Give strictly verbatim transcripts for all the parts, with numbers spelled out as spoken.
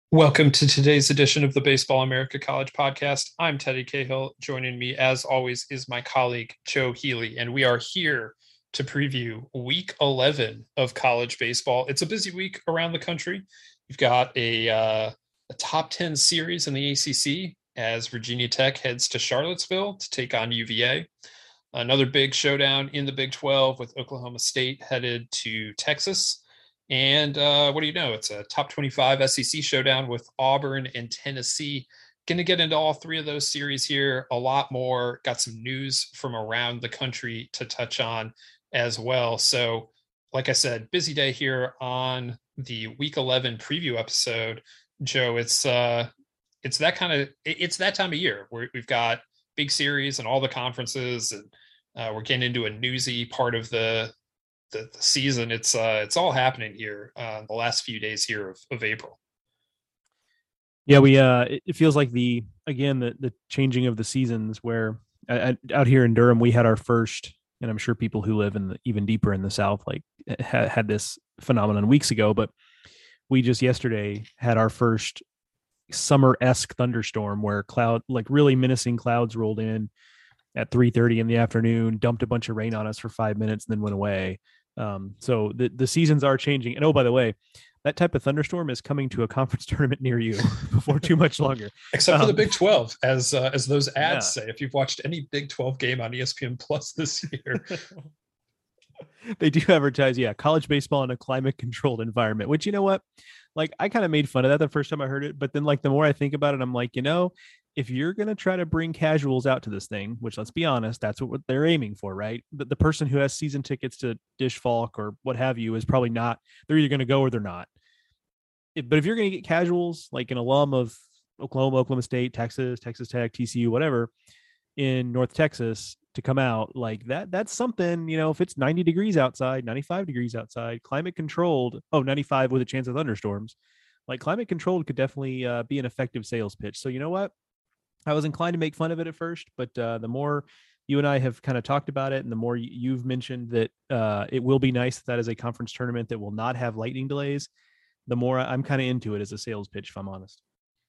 Welcome to today's edition of the Baseball America College Podcast. I'm Teddy Cahill. Joining me, as always, is my colleague Joe Healy, and we are here to preview Week eleven of college baseball. It's a busy week around the country. You've got a, uh, a top ten series in the A C C as Virginia Tech heads to Charlottesville to take on U V A. Another big showdown in the Big twelve with Oklahoma State headed to Texas. And uh, what do you know? It's a top twenty-five S E C showdown with Auburn and Tennessee. Going to get into all three of those series here, a lot more. Got some news from around the country to touch on as well. So, like I said, busy day here on the Week eleven preview episode. Joe, it's uh, it's that kind of it's that time of year where we've got big series and all the conferences, and uh, we're getting into a newsy part of the the, the season. It's uh it's all happening here uh the last few days here of, of April. Yeah, we uh it, it feels like the again the the changing of the seasons where uh, out here in Durham we had our first, and I'm sure people who live in the, even deeper in the South like ha- had this phenomenon weeks ago, but we just yesterday had our first summer-esque thunderstorm where cloud like really menacing clouds rolled in at three thirty in the afternoon, dumped a bunch of rain on us for five minutes and then went away. Um, so the, the seasons are changing. And oh, by the way, that type of thunderstorm is coming to a conference tournament near you before too much longer. Except um, for the Big twelve, as uh, as those ads yeah. say. If you've watched any Big twelve game on E S P N Plus this year, they do advertise, yeah, college baseball in a climate-controlled environment, which, you know what? Like, I kind of made fun of that the first time I heard it, but then, like, the more I think about it, I'm like, you know, if you're going to try to bring casuals out to this thing, which, let's be honest, that's what they're aiming for, right? The, the person who has season tickets to Dish Falk or what have you is probably not, they're either going to go or they're not. It, but if you're going to get casuals, like an alum of Oklahoma, Oklahoma State, Texas, Texas Tech, T C U, whatever, in North Texas to come out, like that, that's something, you know, if it's ninety degrees outside, ninety-five degrees outside, climate controlled, oh, ninety-five with a chance of thunderstorms, like climate controlled could definitely uh, be an effective sales pitch. So, you know what? I was inclined to make fun of it at first, but uh, the more you and I have kind of talked about it, and the more you've mentioned that uh, it will be nice that that is a conference tournament that will not have lightning delays, the more I'm kind of into it as a sales pitch, if I'm honest.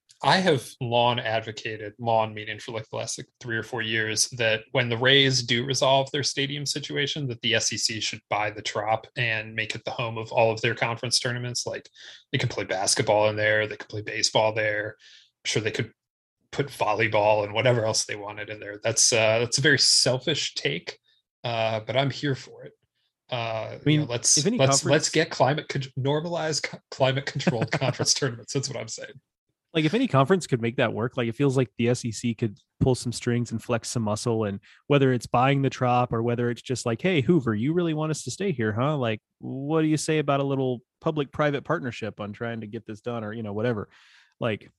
I have long advocated, long meaning for like the last like three or four years, that when the Rays do resolve their stadium situation, that the S E C should buy the Trop and make it the home of all of their conference tournaments. Like they can play basketball in there, they could play baseball there. I'm sure they could put volleyball and whatever else they wanted in there. That's uh, that's a very selfish take, uh, but I'm here for it. Uh, I mean, you know, let's if any let's conference, let's get climate con- normalized co- climate controlled conference tournaments. That's what I'm saying. like if any conference could make that work, like it feels like the S E C could pull some strings and flex some muscle. And whether it's buying the Trop or whether it's just like, hey, Hoover, you really want us to stay here, huh? Like, what do you say about a little public-private partnership on trying to get this done, or, you know, whatever. Like,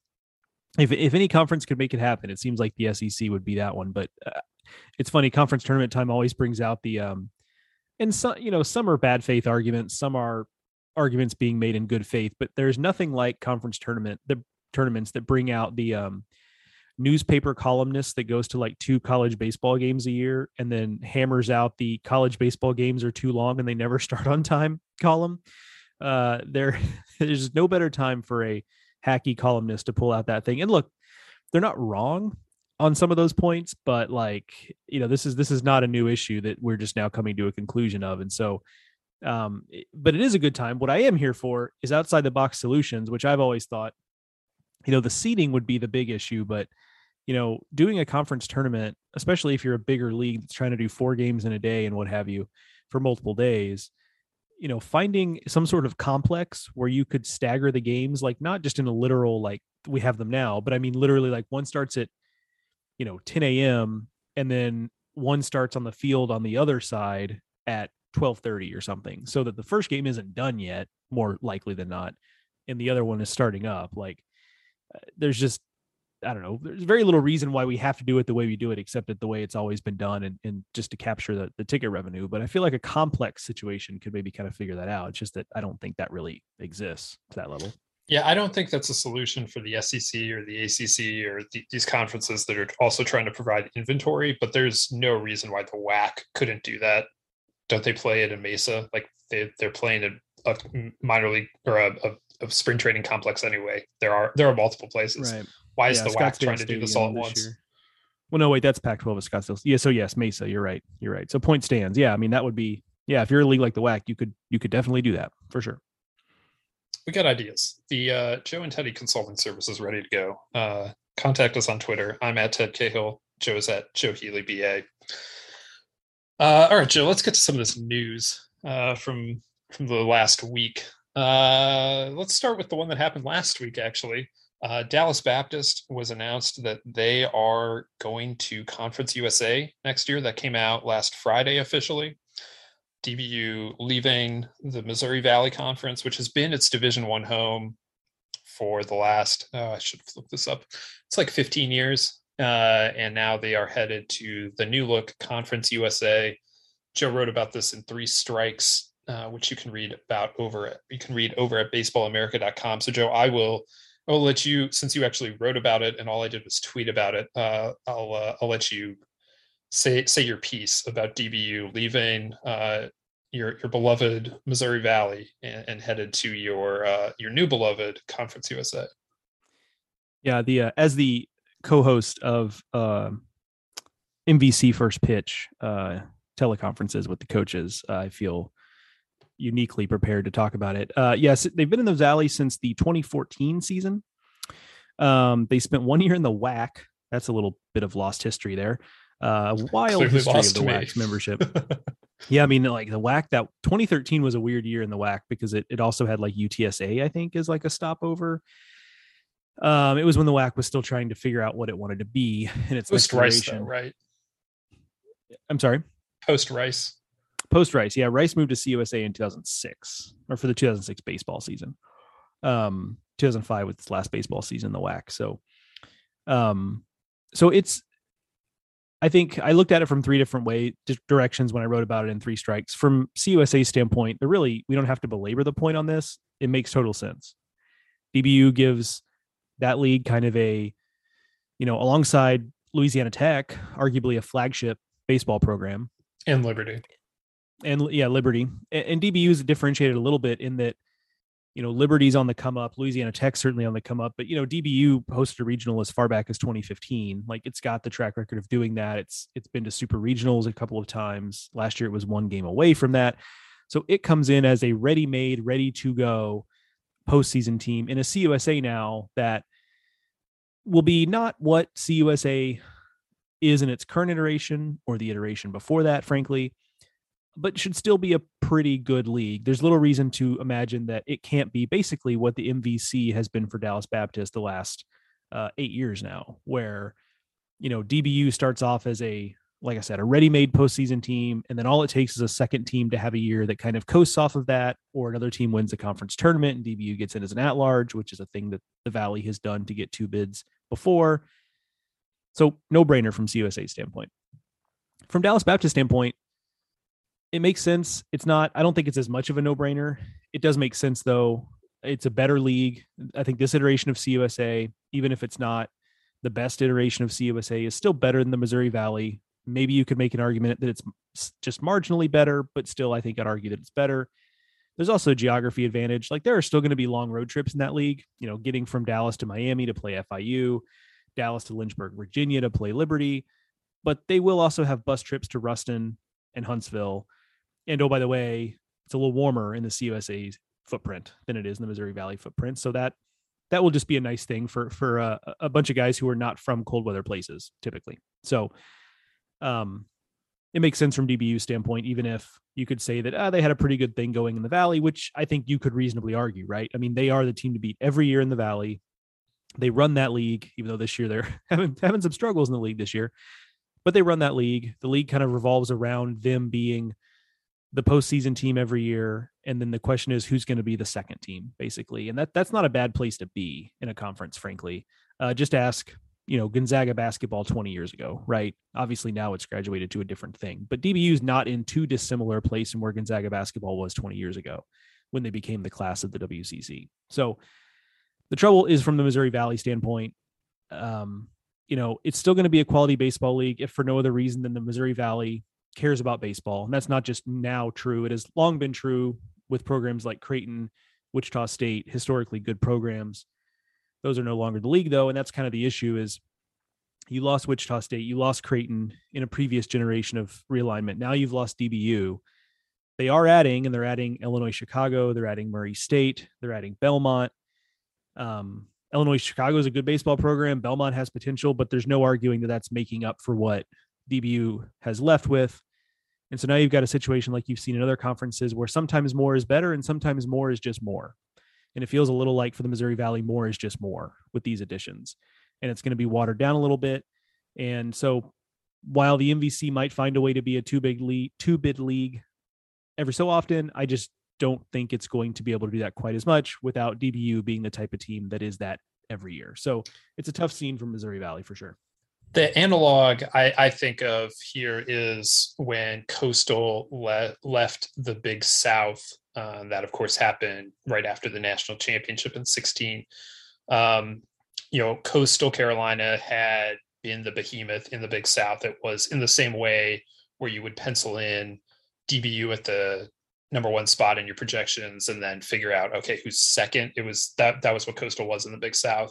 if if any conference could make it happen, it seems like the S E C would be that one. But uh, it's funny, conference tournament time always brings out the um, and some, you know, some are bad faith arguments, some are arguments being made in good faith, but there's nothing like conference tournament the tournaments that bring out the um newspaper columnist that goes to like two college baseball games a year and then hammers out the college baseball games are too long and they never start on time column. Uh, there, there's no better time for a hacky columnist to pull out that thing. And look, they're not wrong on some of those points, but like, you know, this is this is not a new issue that we're just now coming to a conclusion of. And so, um, but it is a good time. What I am here for is outside the box solutions, which I've always thought, you know, the seating would be the big issue, but you know, doing a conference tournament, especially if you're a bigger league that's trying to do four games in a day and what have you for multiple days, you know, finding some sort of complex where you could stagger the games, like not just in a literal, like we have them now, but I mean, literally like one starts at, you know, ten a.m. and then one starts on the field on the other side at twelve thirty or something, so that the first game isn't done yet, more likely than not, and the other one is starting up. Like, uh, there's just, I don't know, there's very little reason why we have to do it the way we do it, except that the way it's always been done, and, and just to capture the, the ticket revenue. But I feel like a complex situation could maybe kind of figure that out. It's just that I don't think that really exists to that level. Yeah, I don't think that's a solution for the S E C or the A C C or the, these conferences that are also trying to provide inventory, but there's no reason why the W A C couldn't do that. Don't they play it in Mesa? Like they, they're playing a, a minor league or a, a a spring training complex anyway. There are there are multiple places. Right. Why is Yeah, the W A C Scottsdale trying to do this all at Stadium once? year. Well, no, wait, that's Pac twelve of Scottsdale. Yeah, so yes, Mesa. You're right. You're right. So point stands. Yeah, I mean that would be yeah. If you're a league like the W A C, you could you could definitely do that for sure. We got ideas. The uh, Joe and Teddy Consulting Service is ready to go. Uh, contact us on Twitter. I'm at Ted Cahill. Joe is at Joe Healy B A. Uh, all right, Joe. Let's get to some of this news uh, from from the last week. Uh, let's start with the one that happened last week. Actually, uh, Dallas Baptist was announced that they are going to Conference U S A next year. That came out last Friday officially. D B U leaving the Missouri Valley Conference, which has been its Division One home for the last, oh, I should look this up. It's like fifteen years. Uh, and now they are headed to the new look Conference U S A. Joe wrote about this in Three Strikes, uh, which you can read about over at, you can read over at baseball america dot com. So Joe, I will, I will let you, since you actually wrote about it and all I did was tweet about it, uh, I'll, uh, I'll let you say say your piece about D B U leaving uh, your your beloved Missouri Valley and, and headed to your uh, your new beloved Conference U S A. Yeah, the uh, as the co-host of uh, M V C First Pitch uh, teleconferences with the coaches, uh, I feel uniquely prepared to talk about it. Uh, yes, they've been in the Valley since the twenty fourteen season. Um, they spent one year in the W A C. That's a little bit of lost history there. Uh, wild Clearly history of the to me. W A C's membership. Yeah, I mean, like the W A C, that twenty thirteen was a weird year in the W A C because it, it also had like U T S A, I think, is like a stopover. Um, it was when the W A C was still trying to figure out what it wanted to be in its Post Rice, though, right? I'm sorry. Post Rice. Post Rice, yeah. Rice moved to C U S A in two thousand six, or for the two thousand six baseball season. Um, two thousand five was its last baseball season in the W A C. So, um, so it's. I think I looked at it from three different way directions when I wrote about it in Three Strikes. From C U S A standpoint, there really, we don't have to belabor the point on this. It makes total sense. D B U gives that league kind of a, you know, alongside Louisiana Tech, arguably a flagship baseball program. And Liberty. And yeah, Liberty. And, and D B U is differentiated a little bit in that, you know, Liberty's on the come up, Louisiana Tech certainly on the come up, but you know, D B U hosted a regional as far back as twenty fifteen. Like it's got the track record of doing that. It's it's been to super regionals a couple of times. Last year it was one game away from that. So it comes in as a ready-made, ready to go postseason team in a C U S A now that will be not what C U S A is in its current iteration or the iteration before that, frankly, but should still be a pretty good league. There's little reason to imagine that it can't be basically what the M V C has been for Dallas Baptist the last uh, eight years now, where, you know, D B U starts off as a, like I said, a ready-made postseason team, and then all it takes is a second team to have a year that kind of coasts off of that, or another team wins the conference tournament and D B U gets in as an at-large, which is a thing that the Valley has done to get two bids before. So no-brainer from C U S A standpoint. From Dallas Baptist standpoint, it makes sense. It's not, I don't think it's as much of a no-brainer. It does make sense, though. It's a better league. I think this iteration of C U S A, even if it's not the best iteration of C U S A, is still better than the Missouri Valley. Maybe you could make an argument that it's just marginally better, but still, I think I'd argue that it's better. There's also a geography advantage. Like there are still going to be long road trips in that league, you know, getting from Dallas to Miami to play F I U, Dallas to Lynchburg, Virginia to play Liberty, but they will also have bus trips to Ruston and Huntsville. And oh, by the way, it's a little warmer in the C U S A footprint than it is in the Missouri Valley footprint. So that that will just be a nice thing for for a, a bunch of guys who are not from cold weather places typically. So um, it makes sense from D B U's standpoint, even if you could say that ah, they had a pretty good thing going in the Valley, which I think you could reasonably argue, right? I mean, they are the team to beat every year in the Valley. They run that league, even though this year they're having, having some struggles in the league this year, but they run that league. The league kind of revolves around them being the postseason team every year. And then the question is, who's going to be the second team, basically. And that that's not a bad place to be in a conference, frankly. Uh, just ask, you know, Gonzaga basketball twenty years ago, right? Obviously now it's graduated to a different thing, but D B U is not in too dissimilar place from where Gonzaga basketball was twenty years ago when they became the class of the W C C. So the trouble is from the Missouri Valley standpoint, um, you know, it's still going to be a quality baseball league, if for no other reason than the Missouri Valley cares about baseball. And that's not just now true. It has long been true with programs like Creighton, Wichita State, historically good programs. Those are no longer the league, though, and that's kind of the issue is you lost Wichita State, you lost Creighton in a previous generation of realignment. Now you've lost D B U. They are adding, and they're adding Illinois Chicago, they're adding Murray State, they're adding Belmont. Um, Illinois Chicago is a good baseball program. Belmont has potential, but there's no arguing that that's making up for what D B U has left with. And so now you've got a situation like you've seen in other conferences where sometimes more is better and sometimes more is just more. And it feels a little like for the Missouri Valley, more is just more with these additions. And it's going to be watered down a little bit. And so while the M V C might find a way to be a two big league, two bid league every so often, I just don't think it's going to be able to do that quite as much without D B U being the type of team that is that every year. So it's a tough scene from Missouri Valley for sure. The analog I, I think of here is when Coastal le- left the Big South. Uh, that, of course, happened right after the national championship in sixteen. Um, you know, Coastal Carolina had been the behemoth in the Big South. It was in the same way where you would pencil in D B U at the number one spot in your projections and then figure out, okay, who's second. It was that that was what Coastal was in the Big South.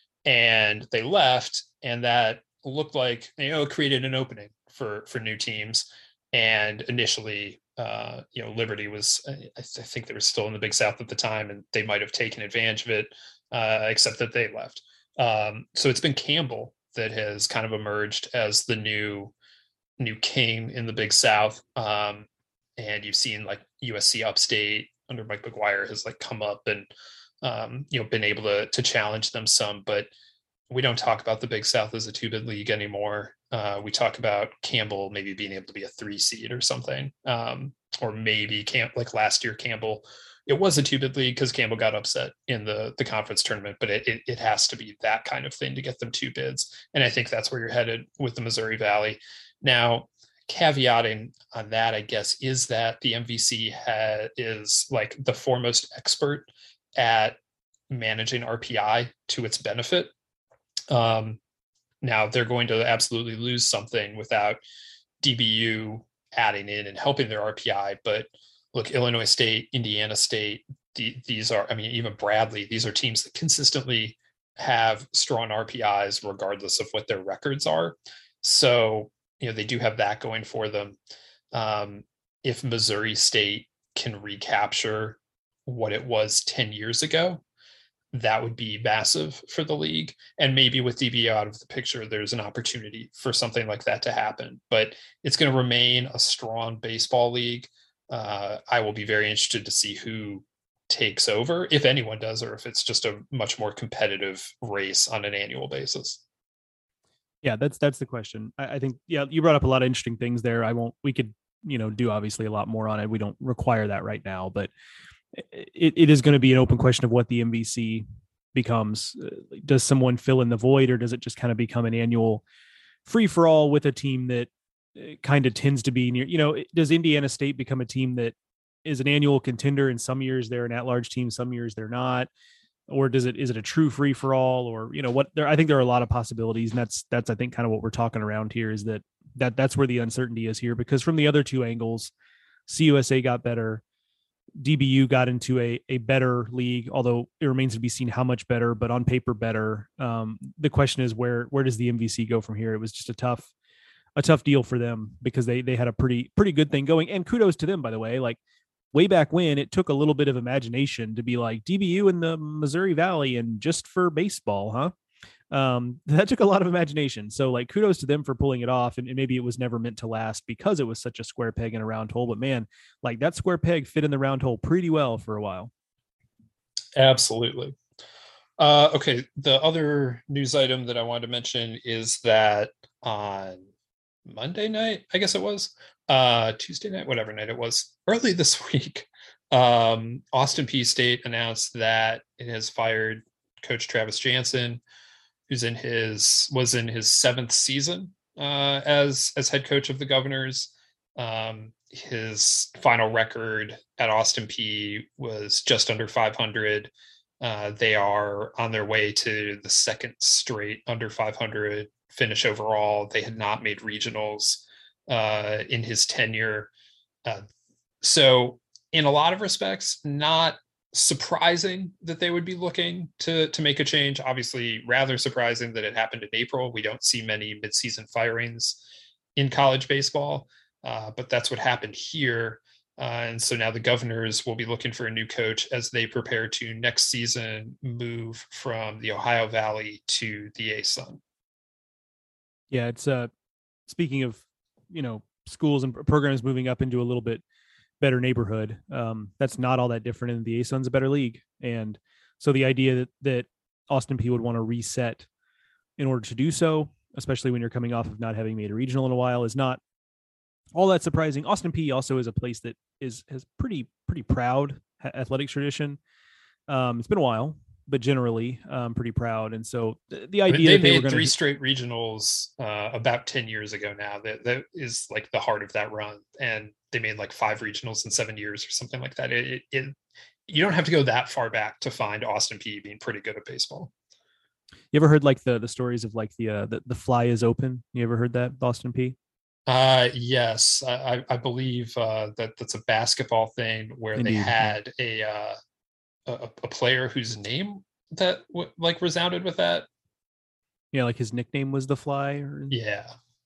And they left, and that looked like, you know, it created an opening for for new teams. And initially, uh, you know, Liberty was, I, I think they were still in the Big South at the time, and they might have taken advantage of it, uh, except that they left. Um, so it's been Campbell that has kind of emerged as the new new king in the Big South. Um, and you've seen like U S C Upstate under Mike McGuire has like come up and, um, you know, been able to to challenge them some, but we don't talk about the Big South as a two-bid league anymore. Uh, we talk about Campbell maybe being able to be a three seed or something, um, or maybe Camp like last year Campbell. It was a two-bid league because Campbell got upset in the the conference tournament, but it, it it has to be that kind of thing to get them two bids, and I think that's where you're headed with the Missouri Valley. Now, caveating on that, I guess, is that the M V C ha- is like the foremost expert at managing R P I to its benefit. Um, now they're going to absolutely lose something without D B U adding in and helping their R P I. But look, Illinois State, Indiana State, the, these are, I mean, even Bradley, these are teams that consistently have strong R P Is regardless of what their records are. So, you know, they do have that going for them. Um, if Missouri State can recapture what it was ten years ago, that would be massive for the league. And maybe with D B U out of the picture, there's an opportunity for something like that to happen. But it's going to remain a strong baseball league. Uh, I will be very interested to see who takes over, if anyone does, or if it's just a much more competitive race on an annual basis. Yeah, that's that's the question. I, I think, yeah, you brought up a lot of interesting things there. I won't, we could, you know, do obviously a lot more on it. We don't require that right now, but it, it is going to be an open question of what the M V C becomes. Does someone fill in the void, or does it just kind of become an annual free for all with a team that kind of tends to be near, you know, does Indiana State become a team that is an annual contender and some years they're an at-large team, some years they're not? Or does it, is it a true free for all, or, you know, what there, I think there are a lot of possibilities, and that's, that's, I think kind of what we're talking around here is that, that that's where the uncertainty is here, because from the other two angles, C U S A got better. D B U got into a, a better league, although it remains to be seen how much better, but on paper better. Um, the question is where, where does the M V C go from here? It was just a tough, a tough deal for them because they, they had a pretty, pretty good thing going, and kudos to them, by the way. Like way back when, it took a little bit of imagination to be like D B U in the Missouri Valley and just for baseball, huh? Um, that took a lot of imagination. So like kudos to them for pulling it off. And, and maybe it was never meant to last because it was such a square peg in a round hole, but man, like that square peg fit in the round hole pretty well for a while. Absolutely. Uh, okay. The other news item that I wanted to mention is that on Monday night, I guess it was, uh, Tuesday night, whatever night it was, early this week, um, Austin Peay State announced that it has fired Coach Travis Jansen, who's in his was in his seventh season uh, as as head coach of the Governors. Um, his final record at Austin Peay was just under five hundred. Uh, they are on their way to the second straight under five hundred finish overall. They had not made regionals uh, in his tenure. Uh, so in a lot of respects, not surprising that they would be looking to to make a change. Obviously, rather surprising that it happened in April. We don't see many midseason firings in college baseball, uh, but that's what happened here. Uh, and so now the Governors will be looking for a new coach as they prepare to next season move from the Ohio Valley to the A-Sun. Yeah, it's uh, speaking of, you know, schools and programs moving up into a little bit better neighborhood. Um, that's not all that different, and the A-Sun's a better league. And so the idea that, that Austin Peay would want to reset in order to do so, especially when you're coming off of not having made a regional in a while, is not all that surprising. Austin Peay also is a place that is has pretty pretty proud athletic tradition. Um, it's been a while, but generally um, pretty proud. And so the, the idea they that they made were going three to straight regionals uh, about ten years ago now. That that is like the heart of that run, and they made like five regionals in seven years or something like that. It, it, it you don't have to go that far back to find Austin Peay being pretty good at baseball. You ever heard like the the stories of like the uh, the, the fly is open? You ever heard that, Austin Peay? Uh, yes, I, I believe uh, that that's a basketball thing where Indeed, they yeah. had a, uh, a a player whose name that w- like resounded with that. Yeah, like his nickname was the Fly. Or... Yeah,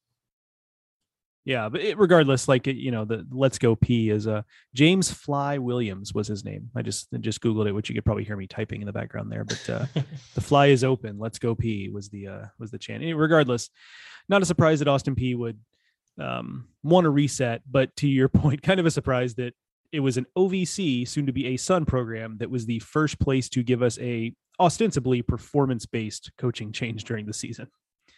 yeah, but it, regardless, like you know, the Let's Go P is a uh, James Fly Williams was his name. I just I just googled it, which you could probably hear me typing in the background there. But uh, the Fly is open. Let's Go P was the uh, was the chant. Regardless, not a surprise that Austin Peay would um, want to reset, but to your point, kind of a surprise that it was an O V C, soon to be A-Sun program, that was the first place to give us a ostensibly performance-based coaching change during the season.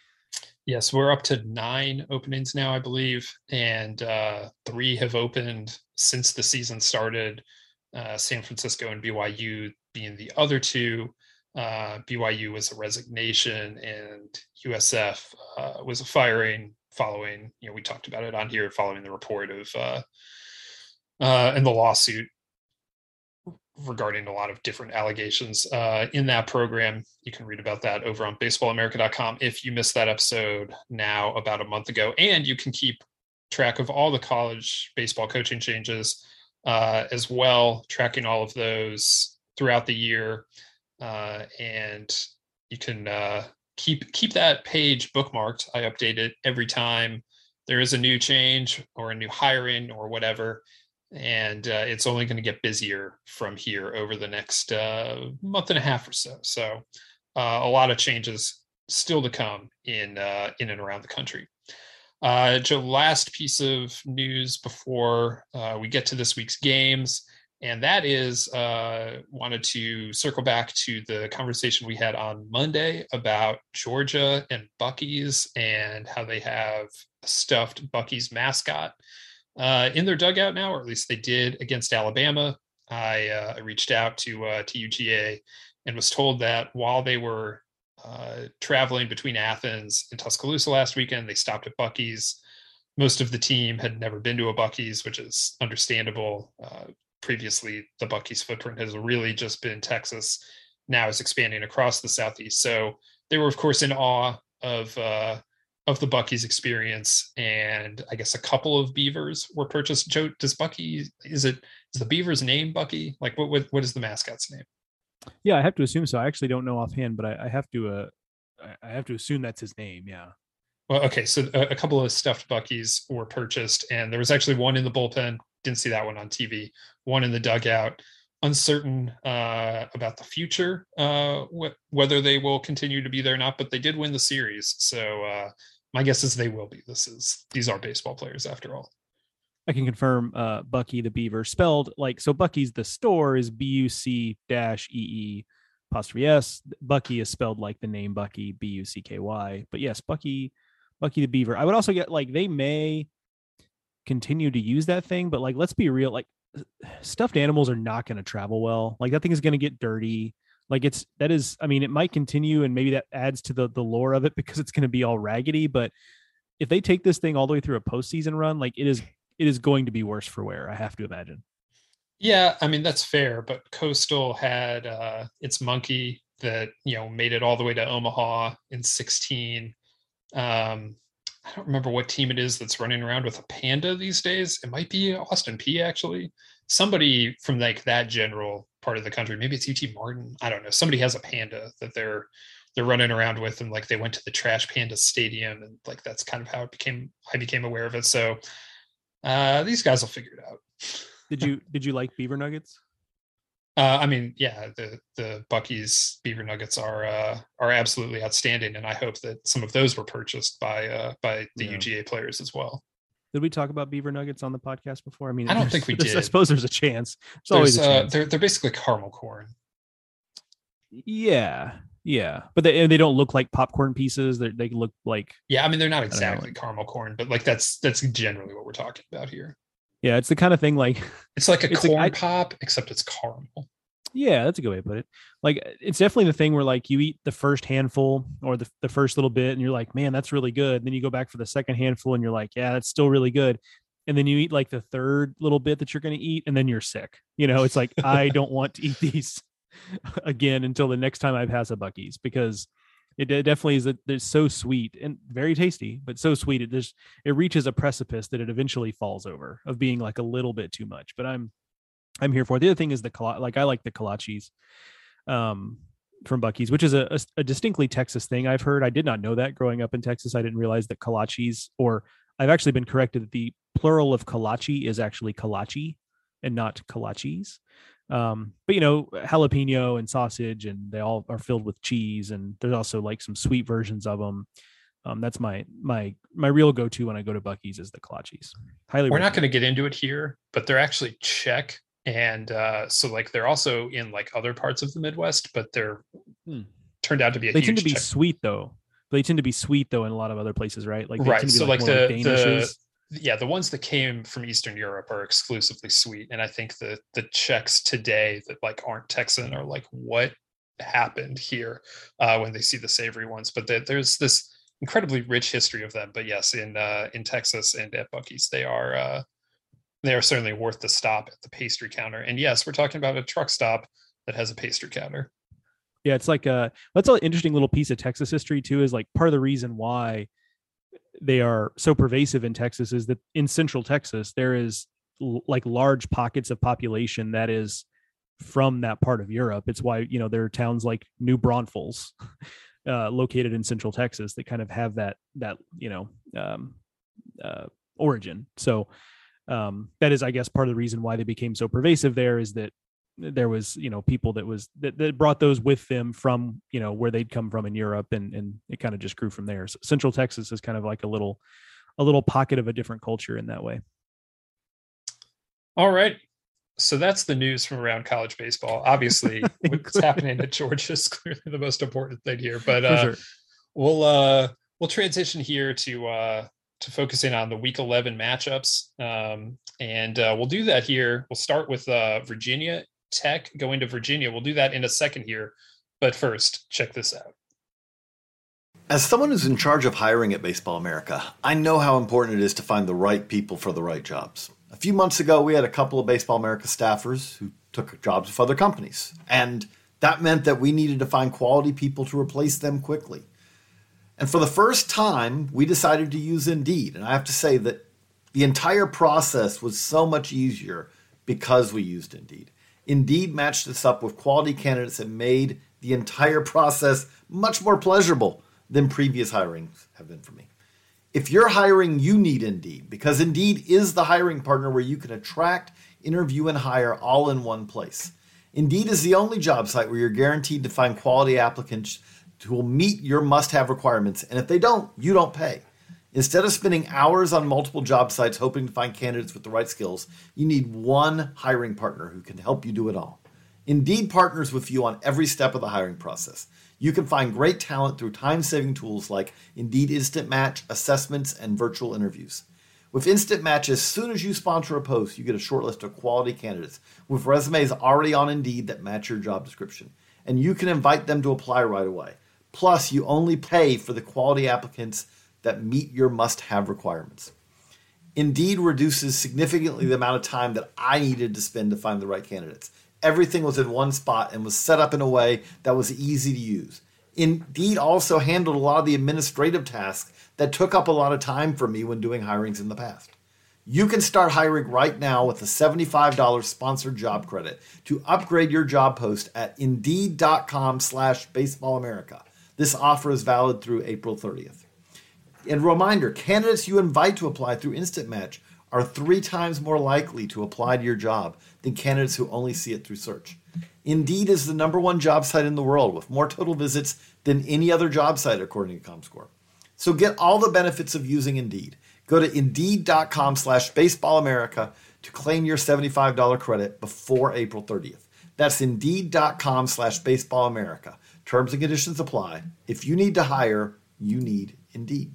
Yes, we're up to nine openings now, I believe, and uh, three have opened since the season started. Uh, San Francisco and B Y U being the other two. Uh, B Y U was a resignation, and U S F uh, was a firing following, you know, we talked about it on here, following the report of uh, uh, and the lawsuit regarding a lot of different allegations uh, in that program. You can read about that over on baseball america dot com if you missed that episode now about a month ago. And you can keep track of all the college baseball coaching changes uh, as well, tracking all of those throughout the year. Uh, and you can uh, keep keep that page bookmarked. I update it every time there is a new change or a new hiring or whatever. And uh, it's only going to get busier from here over the next uh, month and a half or so. So uh, a lot of changes still to come in uh, in and around the country. Uh, Joe, last piece of news before uh, we get to this week's games, and that is uh, wanted to circle back to the conversation we had on Monday about Georgia and Buc-ee's and how they have a stuffed Buc-ee's mascot Uh, in their dugout now, or at least they did against Alabama. I uh, reached out to uh, to U G A and was told that while they were uh, traveling between Athens and Tuscaloosa last weekend, they stopped at Buc-ee's. Most of the team had never been to a Buc-ee's, which is understandable. Uh, previously, the Buc-ee's footprint has really just been Texas. Now it's expanding across the Southeast. So they were, of course, in awe of uh, of the Buc-ee's experience, and I guess a couple of beavers were purchased. Joe, does Buc-ee, is it is the beaver's name Buc-ee? Like what, what what is the mascot's name? Yeah, I have to assume so. I actually don't know offhand, but I, I have to uh I have to assume that's his name. Yeah. Well, okay, so a, a couple of stuffed Buc-ee's were purchased, and there was actually one in the bullpen. Didn't see that one on T V. One in the dugout. Uncertain uh, about the future, uh, wh- whether they will continue to be there or not, but they did win the series. So uh, my guess is they will be. This is these are baseball players after all. I can confirm uh, Buc-ee the Beaver, spelled like, so Buc-ee's the store is B U C dash E E apostrophe S. Buc-ee is spelled like the name Bucky, B U C K Y. But yes, Buc-ee, Buc-ee the Beaver. I would also get like, they may continue to use that thing, but like, let's be real, like stuffed animals are not going to travel well. Like that thing is going to get dirty. Like it's, that is, I mean, it might continue and maybe that adds to the, the lore of it because it's going to be all raggedy, but if they take this thing all the way through a postseason run, like it is, it is going to be worse for wear. I have to imagine. Yeah, I mean, that's fair, but Coastal had uh, its monkey that, you know, made it all the way to Omaha in sixteen. Um, I don't remember what team it is that's running around with a panda these days. It might be Austin Peay, actually. Somebody from like that general part of the country, maybe it's U T Martin. I don't know. Somebody has a panda that they're they're running around with, and like they went to the Trash Panda Stadium, and like that's kind of how it became. I became aware of it. So uh, these guys will figure it out. Did you did you like Beaver Nuggets? Uh, I mean, yeah, the the Buc-ee's Beaver Nuggets are uh, are absolutely outstanding, and I hope that some of those were purchased by uh, by the yeah. U G A players as well. Did we talk about Beaver Nuggets on the podcast before? I mean, I don't think we did. I suppose there's a chance. There's, there's always a uh, chance. They're they're basically caramel corn. Yeah, yeah, but they they don't look like popcorn pieces. They they look like yeah. I mean, they're not exactly caramel corn, but like that's that's generally what we're talking about here. Yeah, it's the kind of thing like it's like a it's corn like, pop, except it's caramel. Yeah, that's a good way to put it. Like, it's definitely the thing where like you eat the first handful or the, the first little bit and you're like, man, that's really good. And then you go back for the second handful and you're like, yeah, that's still really good. And then you eat like the third little bit that you're going to eat and then you're sick. You know, it's like, I don't want to eat these again until the next time I pass a Buc-ee's, because it, it definitely is. A, they're so sweet and very tasty, but so sweet. It just, it reaches a precipice that it eventually falls over of being like a little bit too much, but I'm, I'm here for it. The other thing is the, like, I like the kolaches um, from Buc-ee's, which is a, a, a distinctly Texas thing. I've heard, I did not know that growing up in Texas. I didn't realize that kolaches, or I've actually been corrected that the plural of kolache is actually kolache and not kolaches. Um, but you know, jalapeno and sausage, and they all are filled with cheese. And there's also like some sweet versions of them. Um, that's my, my, my real go-to when I go to Buc-ee's is the kolaches. Highly We're not going to get into it here, but they're actually Czech. And uh, so like they're also in like other parts of the Midwest, but they're hmm. turned out to be a they huge tend to be Czech. sweet though. They tend to be sweet though in a lot of other places, right? Like they right. Tend to be so like, like the, like the yeah, the ones that came from Eastern Europe are exclusively sweet. And I think the the Czechs today that like aren't Texan are like, what happened here uh, when they see the savory ones? But they, there's this incredibly rich history of them. But yes, in uh, in Texas and at Buc-ee's, they are uh, they are certainly worth the stop at the pastry counter. And yes, we're talking about a truck stop that has a pastry counter. Yeah, it's like a, that's an interesting little piece of Texas history too, is like part of the reason why they are so pervasive in Texas is that in Central Texas, there is l- like large pockets of population that is from that part of Europe. It's why, you know, there are towns like New Braunfels uh, located in Central Texas that kind of have that, that, you know, um, uh, origin. So, Um, that is, I guess, part of the reason why they became so pervasive there is that there was, you know, people that was that, that brought those with them from, you know, where they'd come from in Europe, and and it kind of just grew from there. So Central Texas is kind of like a little a little pocket of a different culture in that way. All right. So that's the news from around college baseball. Obviously, what's happening at Georgia is clearly the most important thing here. But uh, sure. we'll uh, we'll transition here to uh, to focusing on the Week eleven matchups, um, and uh, we'll do that here. We'll start with uh, Virginia Tech going to Virginia. We'll do that in a second here, but first, check this out. As someone who's in charge of hiring at Baseball America, I know how important it is to find the right people for the right jobs. A few months ago, we had a couple of Baseball America staffers who took jobs with other companies, and that meant that we needed to find quality people to replace them quickly. And for the first time, we decided to use Indeed, and I have to say that the entire process was so much easier because we used Indeed. Indeed matched us up with quality candidates and made the entire process much more pleasurable than previous hirings have been for me. If you're hiring, you need Indeed, because Indeed is the hiring partner where you can attract, interview, and hire all in one place. Indeed is the only job site where you're guaranteed to find quality applicants who will meet your must-have requirements, and if they don't, you don't pay. Instead of spending hours on multiple job sites hoping to find candidates with the right skills, you need one hiring partner who can help you do it all. Indeed partners with you on every step of the hiring process. You can find great talent through time-saving tools like Indeed Instant Match, assessments, and virtual interviews. With Instant Match, as soon as you sponsor a post, you get a short list of quality candidates with resumes already on Indeed that match your job description, and you can invite them to apply right away. Plus, you only pay for the quality applicants that meet your must-have requirements. Indeed reduces significantly the amount of time that I needed to spend to find the right candidates. Everything was in one spot and was set up in a way that was easy to use. Indeed also handled a lot of the administrative tasks that took up a lot of time for me when doing hirings in the past. You can start hiring right now with a seventy-five dollars sponsored job credit to upgrade your job post at indeed.com slash baseball America. This offer is valid through April thirtieth. And reminder, candidates you invite to apply through Instant Match are three times more likely to apply to your job than candidates who only see it through search. Indeed is the number one job site in the world with more total visits than any other job site according to ComScore. So get all the benefits of using Indeed. Go to Indeed.com slash Baseball America to claim your seventy-five dollars credit before April thirtieth. That's Indeed.com slash Baseball America. Terms and conditions apply. If you need to hire, you need Indeed.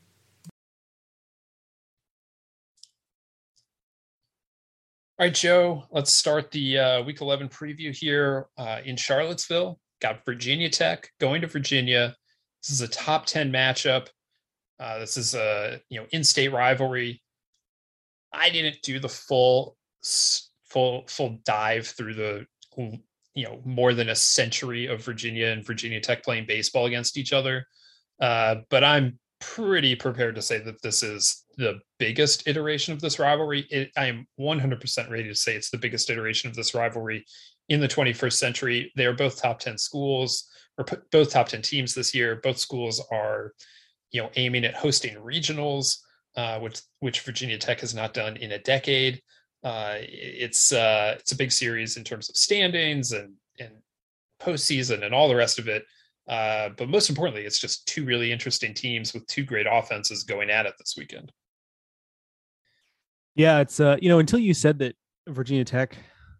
All right, Joe, let's start the uh, Week eleven preview here uh, in Charlottesville. Got Virginia Tech going to Virginia. This is a top ten matchup. Uh, this is a you know in-state rivalry. I didn't do the full full full dive through the you know more than a century of Virginia and Virginia Tech playing baseball against each other, uh, but I'm pretty prepared to say that this is the biggest iteration of this rivalry. It, I am one hundred percent ready to say it's the biggest iteration of this rivalry in the twenty-first century. They are both top ten schools, or p- both top ten teams this year. Both schools are you know, aiming at hosting regionals, uh, which which Virginia Tech has not done in a decade. Uh, it's uh, it's a big series in terms of standings and and postseason and all the rest of it. Uh, but most importantly, it's just two really interesting teams with two great offenses going at it this weekend. Yeah, it's uh, you know, until you said that Virginia Tech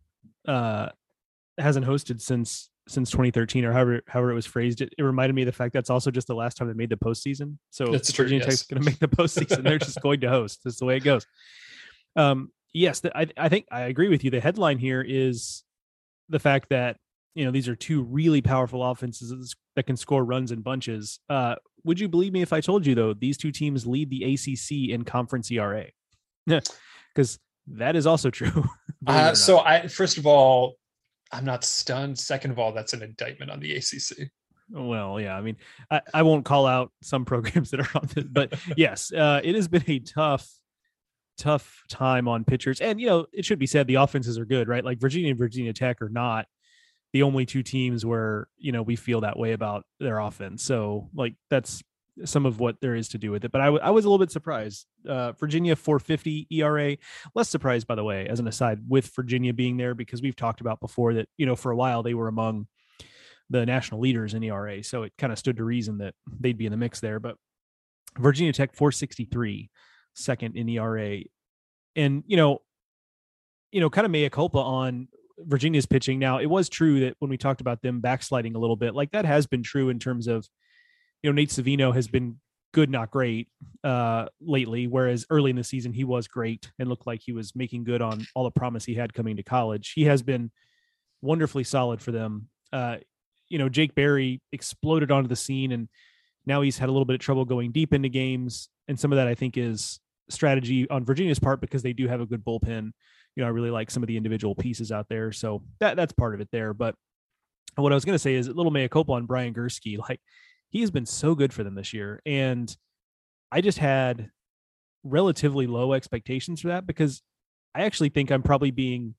uh, hasn't hosted since. since twenty thirteen or however however it was phrased, it, it reminded me of the fact that's also just the last time they made the postseason. So that's true, Virginia yes. Tech's going to make the postseason. They're just going to host. That's the way it goes. Um, yes, the, I, I think I agree with you. The headline here is the fact that, you know, these are two really powerful offenses that can score runs in bunches. Uh, would you believe me if I told you, though, these two teams lead the A C C in conference E R A? Because that is also true. uh, so I, first of all, I'm not stunned. Second of all, that's an indictment on the A C C. Well, yeah, I mean, I, I won't call out some programs that are on this, but yes, uh, it has been a tough, tough time on pitchers. And, you know, it should be said the offenses are good, right? Like Virginia and Virginia Tech are not the only two teams where, you know, we feel that way about their offense. So, like, that's some of what there is to do with it. But I, w- I was a little bit surprised. Uh, Virginia four fifty E R A, less surprised, by the way, as an aside, with Virginia being there, because we've talked about before that, you know, for a while they were among the national leaders in E R A. So it kind of stood to reason that they'd be in the mix there. But Virginia Tech four sixty-three, second in E R A. And, you know, you know, kind of mea culpa on Virginia's pitching. Now, it was true that when we talked about them backsliding a little bit, like that has been true in terms of, you know, Nate Savino has been good, not great uh, lately, whereas early in the season, he was great and looked like he was making good on all the promise he had coming to college. He has been wonderfully solid for them. Uh, you know, Jake Berry exploded onto the scene, and now he's had a little bit of trouble going deep into games. And some of that, I think, is strategy on Virginia's part because they do have a good bullpen. You know, I really like some of the individual pieces out there. So that that's part of it there. But what I was going to say is a little mea culpa on Brian Gursky. Like, he has been so good for them this year. And I just had relatively low expectations for that because I actually think I'm probably being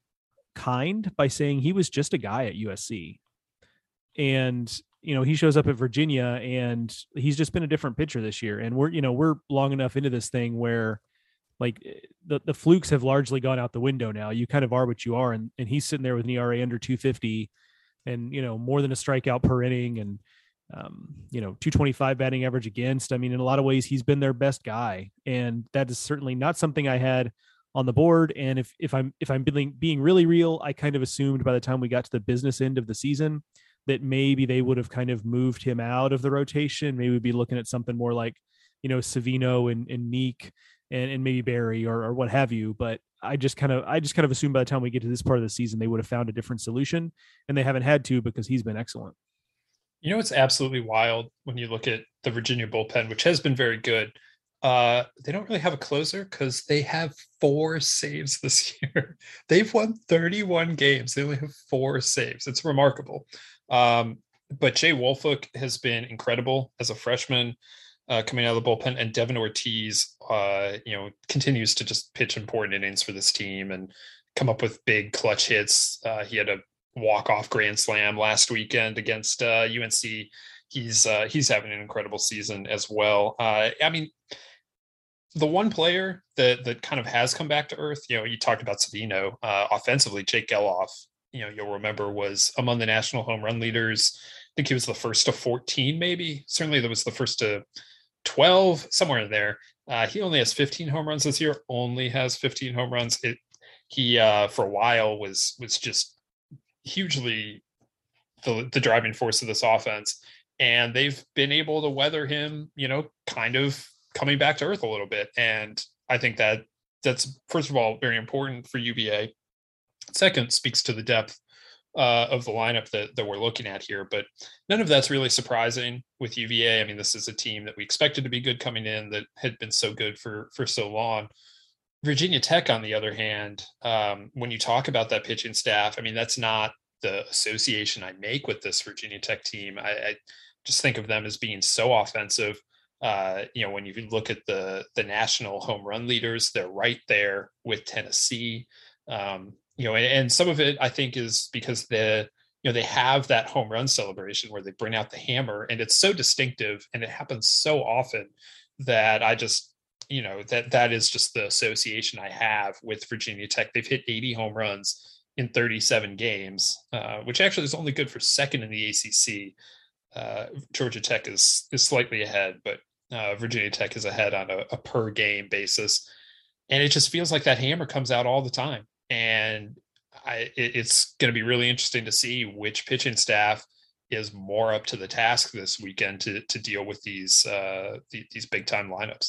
kind by saying he was just a guy at U S C. And, you know, he shows up at Virginia and he's just been a different pitcher this year. And we're, you know, we're long enough into this thing where like the, the flukes have largely gone out the window now. You kind of are what you are. And, and he's sitting there with an E R A under two fifty and, you know, more than a strikeout per inning and, um, you know, two twenty-five batting average against. I mean, in a lot of ways, he's been their best guy. And that is certainly not something I had on the board. And if, if I'm, if I'm being, being really real, I kind of assumed by the time we got to the business end of the season that maybe they would have kind of moved him out of the rotation. Maybe we'd be looking at something more like, you know, Savino and, and Neek and, and maybe Barry or, or what have you. But I just kind of, I just kind of assumed by the time we get to this part of the season, they would have found a different solution, and they haven't had to because he's been excellent. You know, it's absolutely wild when you look at the Virginia bullpen, which has been very good. Uh, they don't really have a closer because they have four saves this year. They've won thirty-one games. They only have four saves. It's remarkable. Um, but Jay Wolfhook has been incredible as a freshman uh, coming out of the bullpen, and Devin Ortiz, uh, you know, continues to just pitch important innings for this team and come up with big clutch hits. Uh, he had a walk-off grand slam last weekend against uh, U N C. He's uh, he's having an incredible season as well. Uh, I mean, the one player that that kind of has come back to earth, you know, you talked about Savino, uh, offensively, Jake Geloff, you know, you'll remember was among the national home run leaders. I think he was the first to fourteen, maybe. Certainly that was the first to twelve, somewhere in there. Uh, he only has fifteen home runs this year, only has fifteen home runs. It, he, uh, for a while, was was just hugely the, the driving force of this offense. And they've been able to weather him, you know, kind of coming back to earth a little bit. And I think that that's, first of all, very important for U V A. Second, speaks to the depth uh, of the lineup that, that we're looking at here. But none of that's really surprising with U V A. I mean, this is a team that we expected to be good coming in, that had been so good for, for so long. Virginia Tech, on the other hand, um, when you talk about that pitching staff, I mean, that's not the association I make with this Virginia Tech team. I, I just think of them as being so offensive. Uh, you know, when you look at the the national home run leaders, they're right there with Tennessee. Um, you know, and, and some of it I think is because the you know they have that home run celebration where they bring out the hammer, and it's so distinctive, and it happens so often that I just you know that that is just the association I have with Virginia Tech. They've hit eighty home runs in thirty-seven games, uh, which actually is only good for second in the A C C. Uh, Georgia Tech is is slightly ahead, but uh, Virginia Tech is ahead on a, a per game basis, and it just feels like that hammer comes out all the time. And I, it, it's going to be really interesting to see which pitching staff is more up to the task this weekend to to deal with these uh, the, these big time lineups.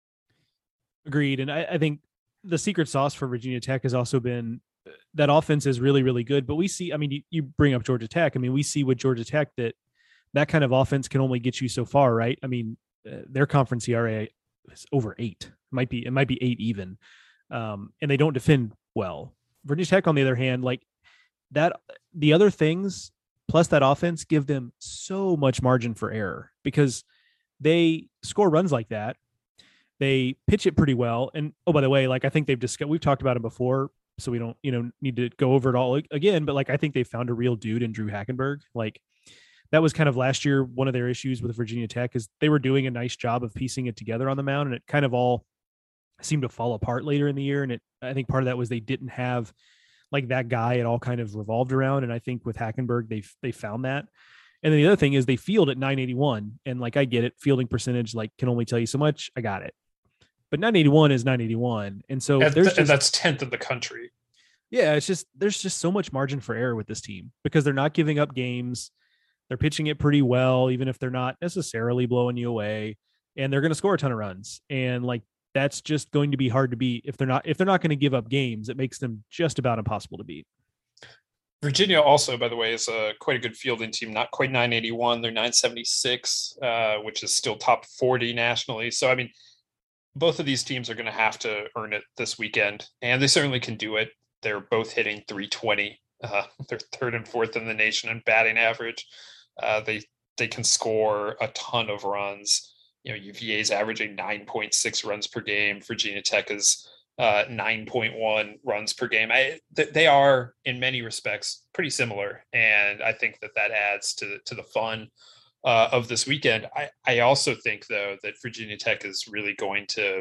Agreed, and I, I think the secret sauce for Virginia Tech has also been that offense is really really good. But we see, I mean, you, you bring up Georgia Tech. I mean, we see with Georgia Tech that that kind of offense can only get you so far, right? I mean, uh, their conference E R A is over eight. It might be, it might be eight even. Um, and they don't defend well. Virginia Tech, on the other hand, like that, the other things plus that offense give them so much margin for error because they score runs like that. They pitch it pretty well. And oh, by the way, like I think they've discussed, we've talked about it before, so we don't, you know, need to go over it all again. But like I think they found a real dude in Drew Hackenberg. Like, that was kind of last year, one of their issues with Virginia Tech is they were doing a nice job of piecing it together on the mound, and it kind of all seemed to fall apart later in the year. And it, I think part of that was they didn't have like that guy it all kind of revolved around. And I think with Hackenberg, they they found that. And then the other thing is they field at nine eighty-one, and like I get it, fielding percentage like can only tell you so much. I got it, but nine eighty-one is nine eighty-one, and so and, there's th- just, and that's tenth in the country. Yeah, it's just there's just so much margin for error with this team because they're not giving up games. They're pitching it pretty well, even if they're not necessarily blowing you away, and they're going to score a ton of runs. And like, that's just going to be hard to beat if they're not, if they're not going to give up games. It makes them just about impossible to beat. Virginia also, by the way, is a quite a good fielding team, not quite nine eighty-one. They're nine seventy-six, uh, which is still top forty nationally. So, I mean, both of these teams are going to have to earn it this weekend, and they certainly can do it. They're both hitting three twenty. Uh, they're third and fourth in the nation in batting average. Uh, they they can score a ton of runs. You know, U V A is averaging nine point six runs per game. Virginia Tech is uh, nine point one runs per game. I, th- they are, in many respects, pretty similar, and I think that that adds to to the fun uh, of this weekend. I, I also think, though, that Virginia Tech is really going to,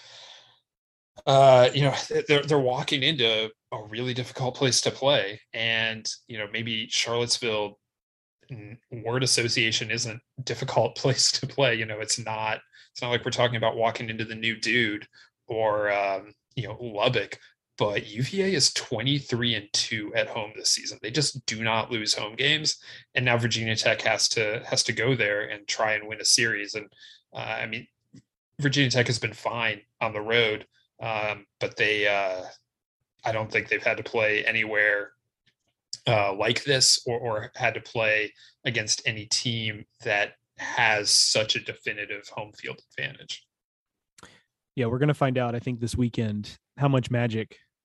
uh, you know, they're they're walking into a really difficult place to play, and you know, maybe Charlottesville word association isn't a difficult place to play. You know, it's not, it's not like we're talking about walking into the new dude or, um, you know, Lubbock, but U V A is twenty-three and two at home this season. They just do not lose home games. And now Virginia Tech has to, has to go there and try and win a series. And uh, I mean, Virginia Tech has been fine on the road, um, but they, uh, I don't think they've had to play anywhere Uh, like this or, or had to play against any team that has such a definitive home field advantage. Yeah, we're going to find out, I think, this weekend how much magic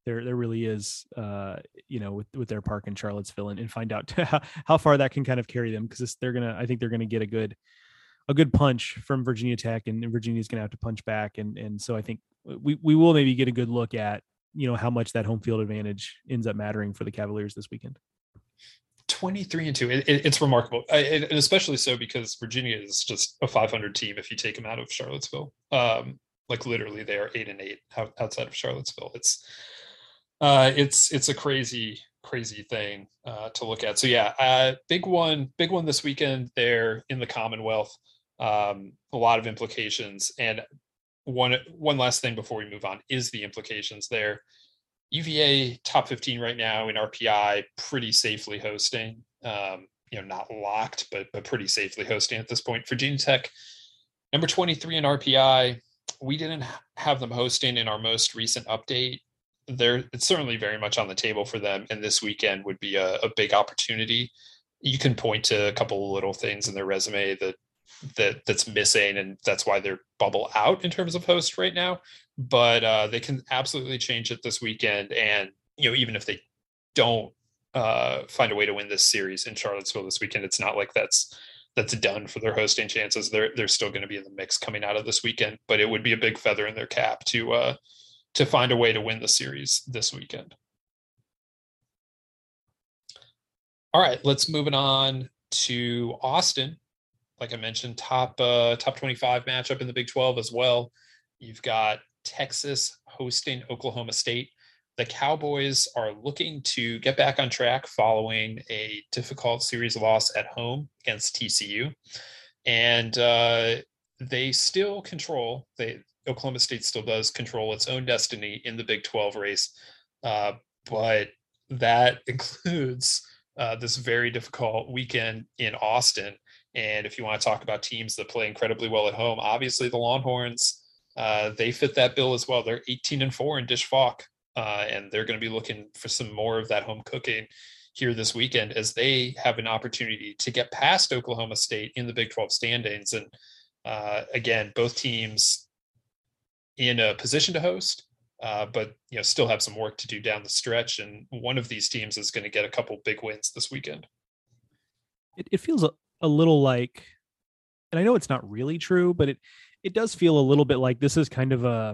There, there really is, uh, you know, with, with their park in Charlottesville, and, and find out how, how far that can kind of carry them. Cause they're going to, I think they're going to get a good, a good punch from Virginia Tech, and Virginia's going to have to punch back. And, and so I think we, we will maybe get a good look at, you know, how much that home field advantage ends up mattering for the Cavaliers this weekend. twenty-three and two. It, it, it's remarkable. I, and especially so because Virginia is just a five hundred team. If you take them out of Charlottesville, um, like literally they are eight and eight out, outside of Charlottesville. It's, uh, it's, it's a crazy, crazy thing uh, to look at. So yeah, uh, big one, big one this weekend there in the Commonwealth. Um, a lot of implications. And one, one last thing before we move on is the implications there. U V A top fifteen right now in R P I, pretty safely hosting, um, you know, not locked, but, but pretty safely hosting at this point. Virginia Tech, number twenty-three in R P I. We didn't have them hosting in our most recent update. They're, it's certainly very much on the table for them. And this weekend would be a, a big opportunity. You can point to a couple of little things in their resume that, that that's missing, and that's why they're bubble out in terms of host right now. But uh, they can absolutely change it this weekend. And, you know, even if they don't uh, find a way to win this series in Charlottesville this weekend, it's not like that's that's done for their hosting chances. They're they're still going to be in the mix coming out of this weekend, but it would be a big feather in their cap to uh, to find a way to win the series this weekend. All right, let's move it on to Austin. Like I mentioned, top uh, top twenty-five matchup in the Big twelve as well. You've got Texas hosting Oklahoma State. The Cowboys are looking to get back on track following a difficult series loss at home against T C U. And uh, they still control, they Oklahoma State still does control its own destiny in the Big twelve race. Uh, but that includes uh, this very difficult weekend in Austin. And if you want to talk about teams that play incredibly well at home, obviously the Longhorns, uh, they fit that bill as well. They're eighteen and four in Dish Falk, uh, and they're going to be looking for some more of that home cooking here this weekend as they have an opportunity to get past Oklahoma State in the Big twelve standings. And uh, again, both teams in a position to host, uh, but you know, still have some work to do down the stretch. And one of these teams is going to get a couple big wins this weekend. It, it feels a, a little like, and I know it's not really true, but it it does feel a little bit like this is kind of a,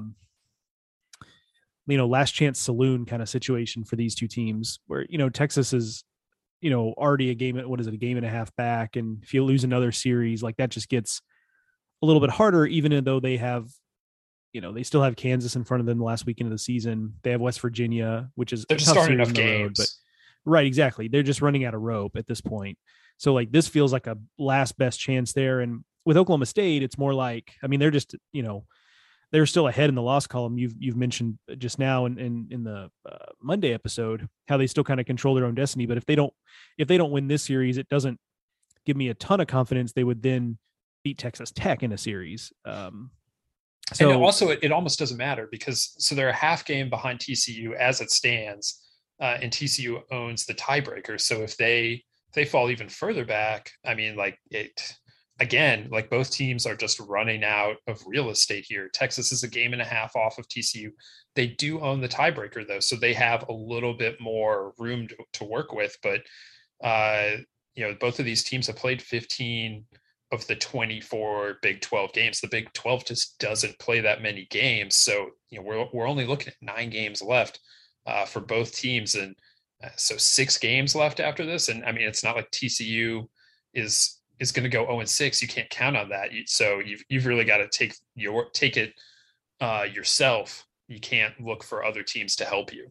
you know, last chance saloon kind of situation for these two teams where, you know, Texas is, you know, already a game, what is it, a game and a half back. And if you lose another series, like that just gets a little bit harder, even though they have, you know, they still have Kansas in front of them the last weekend of the season. They have West Virginia, which is they're just starting enough games, road, but right. Exactly. They're just running out of rope at this point. So like, this feels like a last best chance there. And with Oklahoma State, it's more like, I mean, they're just, you know, they're still ahead in the loss column. You've, you've mentioned just now in, in, in the uh, Monday episode, how they still kind of control their own destiny. But if they don't, if they don't win this series, it doesn't give me a ton of confidence they would then beat Texas Tech in a series. Um, so and also it, it almost doesn't matter because so they're a half game behind T C U as it stands, uh, and T C U owns the tiebreaker. So if they, if they fall even further back, I mean, like it, again, like both teams are just running out of real estate here. Texas is a game and a half off of T C U. They do own the tiebreaker though. So they have a little bit more room to, to work with, but uh, you know, both of these teams have played fifteen of the twenty-four Big twelve games. The Big twelve just doesn't play that many games. So, you know, we're, we're only looking at nine games left uh, for both teams. And uh, so six games left after this. And I mean, it's not like T C U is, is going to go oh and six. You can't count on that. So you've, you've really got to take your, take it uh, yourself. You can't look for other teams to help you.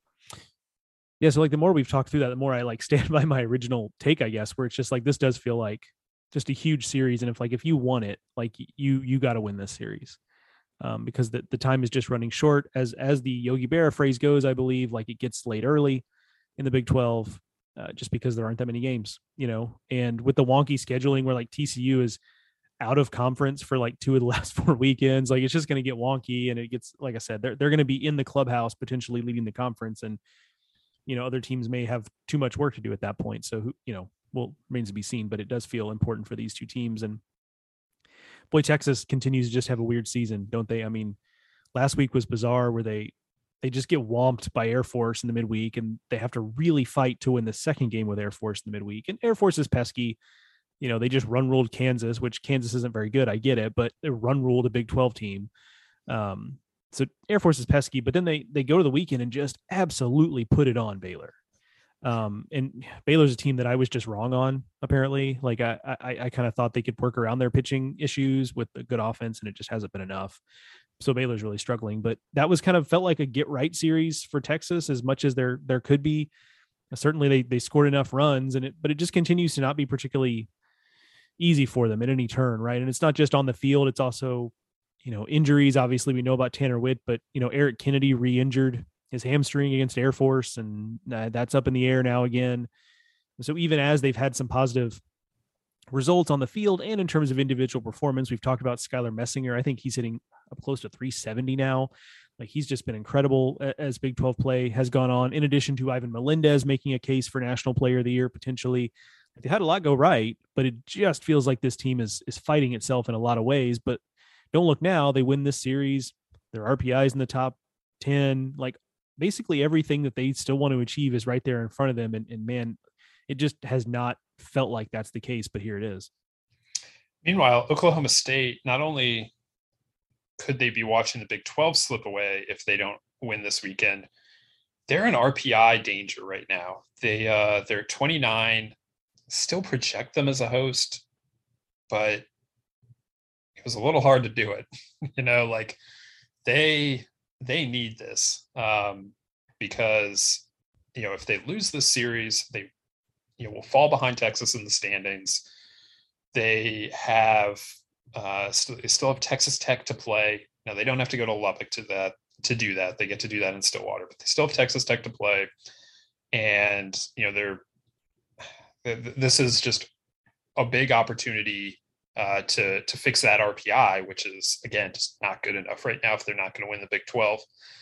Yeah. So like the more we've talked through that, the more I like stand by my original take, I guess, where it's just like, this does feel like just a huge series. And if like, if you won it, like you, you got to win this series um, because the, the time is just running short as, as the Yogi Berra phrase goes, I believe, like it gets late early in the Big twelve. Uh, just because there aren't that many games, you know, and with the wonky scheduling where like T C U is out of conference for like two of the last four weekends, like it's just going to get wonky. And it gets, like I said, they're, they're going to be in the clubhouse, potentially leading the conference. And, you know, other teams may have too much work to do at that point. So, who, you know, well, remains to be seen, but it does feel important for these two teams. And boy, Texas continues to just have a weird season, don't they? I mean, last week was bizarre where they, they just get whomped by Air Force in the midweek, and they have to really fight to win the second game with Air Force in the midweek. And Air Force is pesky. You know, they just run ruled Kansas, which Kansas isn't very good. I get it, but they run ruled a Big twelve team. Um, so Air Force is pesky, but then they they go to the weekend and just absolutely put it on Baylor. Um, and Baylor's a team that I was just wrong on, apparently. Like I I, I kind of thought they could work around their pitching issues with a good offense, and it just hasn't been enough. So Baylor's really struggling, but that was kind of felt like a get right series for Texas as much as there, there could be. Certainly they, they scored enough runs, and it, but it just continues to not be particularly easy for them at any turn. Right. And it's not just on the field. It's also, you know, injuries. Obviously we know about Tanner Witt, but you know, Eric Kennedy re-injured his hamstring against Air Force, and uh, that's up in the air now again. So even as they've had some positive results on the field and in terms of individual performance, we've talked about Skylar Messinger. I think he's hitting up close to three seventy now. Like he's just been incredible as Big twelve play has gone on, in addition to Ivan Melendez making a case for National Player of the Year, potentially. They had a lot go right, but it just feels like this team is, is fighting itself in a lot of ways. But don't look now, they win this series. Their R P I is in the top ten, like basically everything that they still want to achieve is right there in front of them. And, and man, it just has not felt like that's the case, but here it is. Meanwhile, Oklahoma State, not only could they be watching the Big twelve slip away if they don't win this weekend, they're in R P I danger right now. They, uh, they're twenty-nine, still project them as a host, but it was a little hard to do it. You know, like they, they need this um, because, you know, if they lose this series, they, you know, will fall behind Texas in the standings. They have uh, st- they still have Texas Tech to play. Now they don't have to go to Lubbock to that to do that. They get to do that in Stillwater, but they still have Texas Tech to play. And you know, they're this is just a big opportunity uh, to to fix that R P I, which is again just not good enough right now if they're not going to win the Big twelve.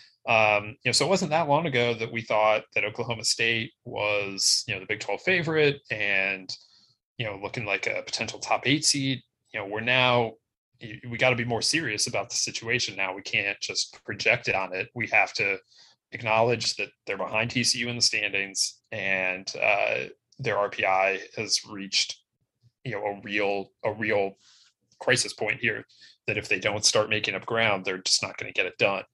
Um, you know, so it wasn't that long ago that we thought that Oklahoma State was, you know, the Big twelve favorite and, you know, looking like a potential top eight seed. You know, we're now, we got to be more serious about the situation now. We can't just project it on it. We have to acknowledge that they're behind T C U in the standings, and uh, their R P I has reached, you know, a real, a real crisis point here, that if they don't start making up ground, they're just not going to get it done.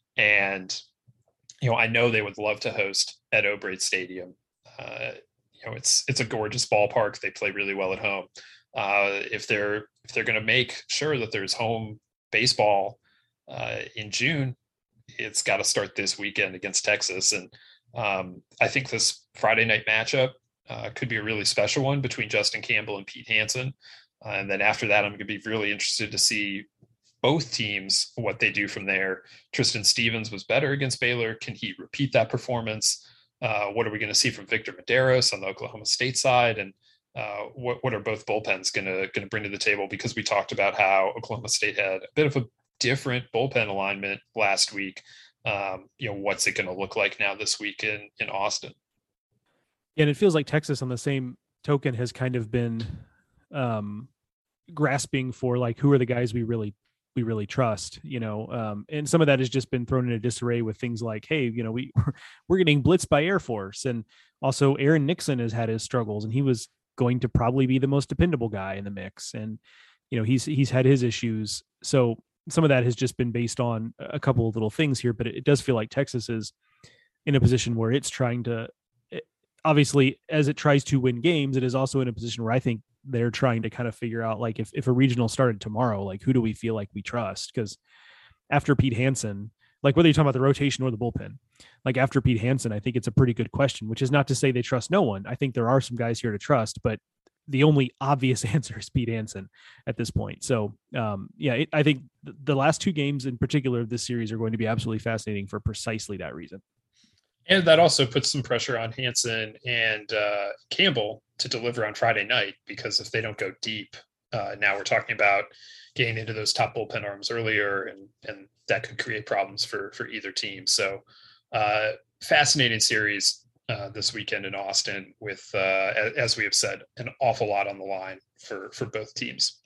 And, you know, I know they would love to host at O'Brate Stadium. Uh, you know, it's it's a gorgeous ballpark. They play really well at home. Uh, if they're if they're going to make sure that there's home baseball uh, in June, it's got to start this weekend against Texas. And um, I think this Friday night matchup uh, could be a really special one between Justin Campbell and Pete Hansen. Uh, and then after that, I'm going to be really interested to see both teams, what they do from there. Tristan Stevens was better against Baylor. Can he repeat that performance? Uh, what are we going to see from Victor Medeiros on the Oklahoma State side? And uh, what, what are both bullpens going to going to bring to the table? Because we talked about how Oklahoma State had a bit of a different bullpen alignment last week. Um, you know, what's it going to look like now this week in, in Austin? Yeah, and it feels like Texas on the same token has kind of been um, grasping for like, who are the guys we really we really trust, you know, um, and some of that has just been thrown in a disarray with things like, hey, you know, we we're getting blitzed by Air Force. And also Aaron Nixon has had his struggles, and he was going to probably be the most dependable guy in the mix. And, you know, he's, he's had his issues. So some of that has just been based on a couple of little things here, but it, it does feel like Texas is in a position where it's trying to, it, obviously as it tries to win games, it is also in a position where I think they're trying to kind of figure out, like, if, if a regional started tomorrow, like, who do we feel like we trust? Because after Pete Hansen, like, whether you're talking about the rotation or the bullpen, like after Pete Hansen, I think it's a pretty good question, which is not to say they trust no one. I think there are some guys here to trust, but the only obvious answer is Pete Hansen at this point. So um, yeah, it, I think the last two games in particular of this series are going to be absolutely fascinating for precisely that reason. And that also puts some pressure on Hansen and uh, Campbell to deliver on Friday night, because if they don't go deep, uh, now we're talking about getting into those top bullpen arms earlier, and and that could create problems for for either team. So uh, fascinating series uh, this weekend in Austin with, uh, as we have said, an awful lot on the line for, for both teams.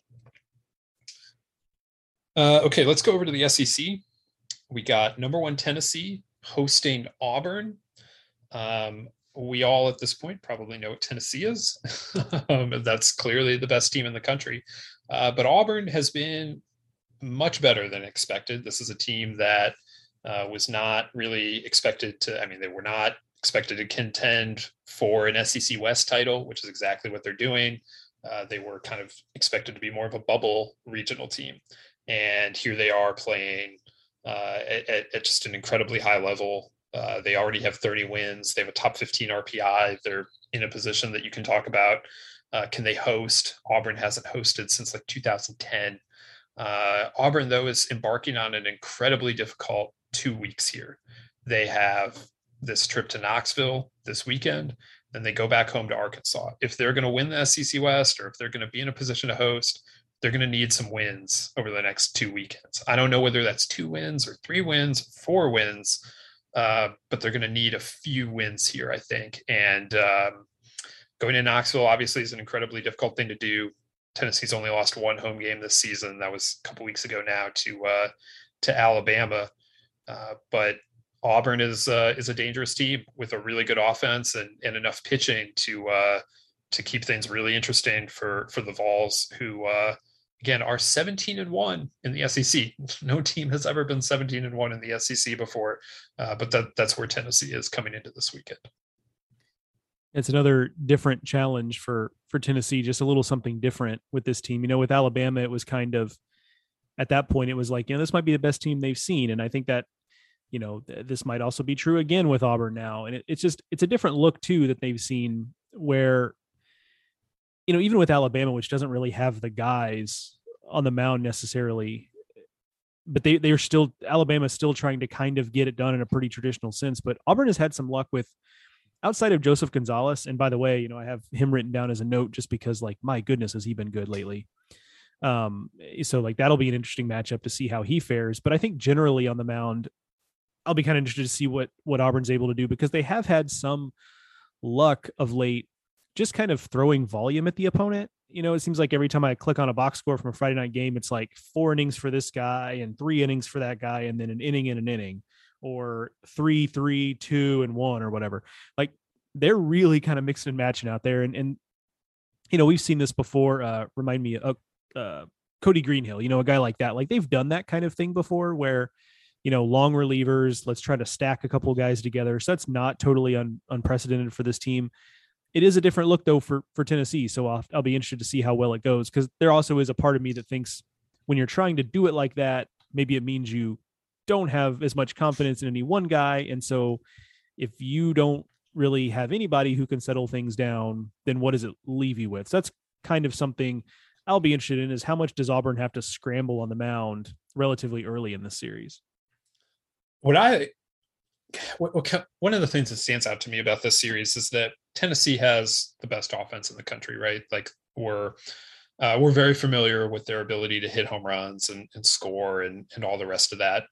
Uh, okay, let's go over to the S E C. We got number one Tennessee hosting Auburn. Um, we all at this point probably know what Tennessee is. um, that's clearly the best team in the country. Uh, but Auburn has been much better than expected. This is a team that uh, was not really expected to, I mean, they were not expected to contend for an S E C West title, which is exactly what they're doing. Uh, they were kind of expected to be more of a bubble regional team. And here they are playing uh, at, at just an incredibly high level. Uh, they already have thirty wins. They have a top fifteen R P I. They're in a position that you can talk about. Uh, can they host? Auburn hasn't hosted since like two thousand ten. Uh, Auburn, though, is embarking on an incredibly difficult two weeks here. They have this trip to Knoxville this weekend, then they go back home to Arkansas. If they're going to win the S E C West, or if they're going to be in a position to host, they're going to need some wins over the next two weekends. I don't know whether that's two wins or three wins, four wins, uh, but they're going to need a few wins here, I think. And um, going to Knoxville obviously is an incredibly difficult thing to do. Tennessee's only lost one home game this season. That was a couple weeks ago now to uh, to Alabama. Uh, but Auburn is uh, is a dangerous team with a really good offense and, and enough pitching to uh, to keep things really interesting for for the Vols, who uh, again are seventeen and one in the S E C. No team has ever been seventeen and one in the S E C before, uh, but that that's where Tennessee is coming into this weekend. It's another different challenge for for Tennessee, just a little something different with this team. You know, with Alabama, it was kind of at that point, it was like, you know, this might be the best team they've seen. And I think that, you know, th- this might also be true again with Auburn now. And it, it's just, it's a different look too that they've seen where, you know, even with Alabama, which doesn't really have the guys on the mound necessarily, but they, they're still, Alabama's still trying to kind of get it done in a pretty traditional sense. But Auburn has had some luck with, outside of Joseph Gonzalez. And by the way, you know, I have him written down as a note just because, like, my goodness, has he been good lately? Um, so like, that'll be an interesting matchup to see how he fares. But I think generally on the mound, I'll be kind of interested to see what, what Auburn's able to do, because they have had some luck of late, just kind of throwing volume at the opponent. You know, it seems like every time I click on a box score from a Friday night game, it's like four innings for this guy and three innings for that guy, and then an inning and an inning, or three, three, two, and one, or whatever. Like, they're really kind of mixing and matching out there. And, and, you know, we've seen this before. Uh, remind me of uh, Cody Greenhill, you know, a guy like that. Like, they've done that kind of thing before where, you know, long relievers, let's try to stack a couple of guys together. So that's not totally un, unprecedented for this team. It is a different look though for, for Tennessee. So I'll, I'll be interested to see how well it goes. Cause there also is a part of me that thinks when you're trying to do it like that, maybe it means you don't have as much confidence in any one guy. And so if you don't really have anybody who can settle things down, then what does it leave you with? So that's kind of something I'll be interested in, is how much does Auburn have to scramble on the mound relatively early in this series? What I, what, what, one of the things that stands out to me about this series is that Tennessee has the best offense in the country, right? Like, we're, uh, we're very familiar with their ability to hit home runs and, and score and, and all the rest of that.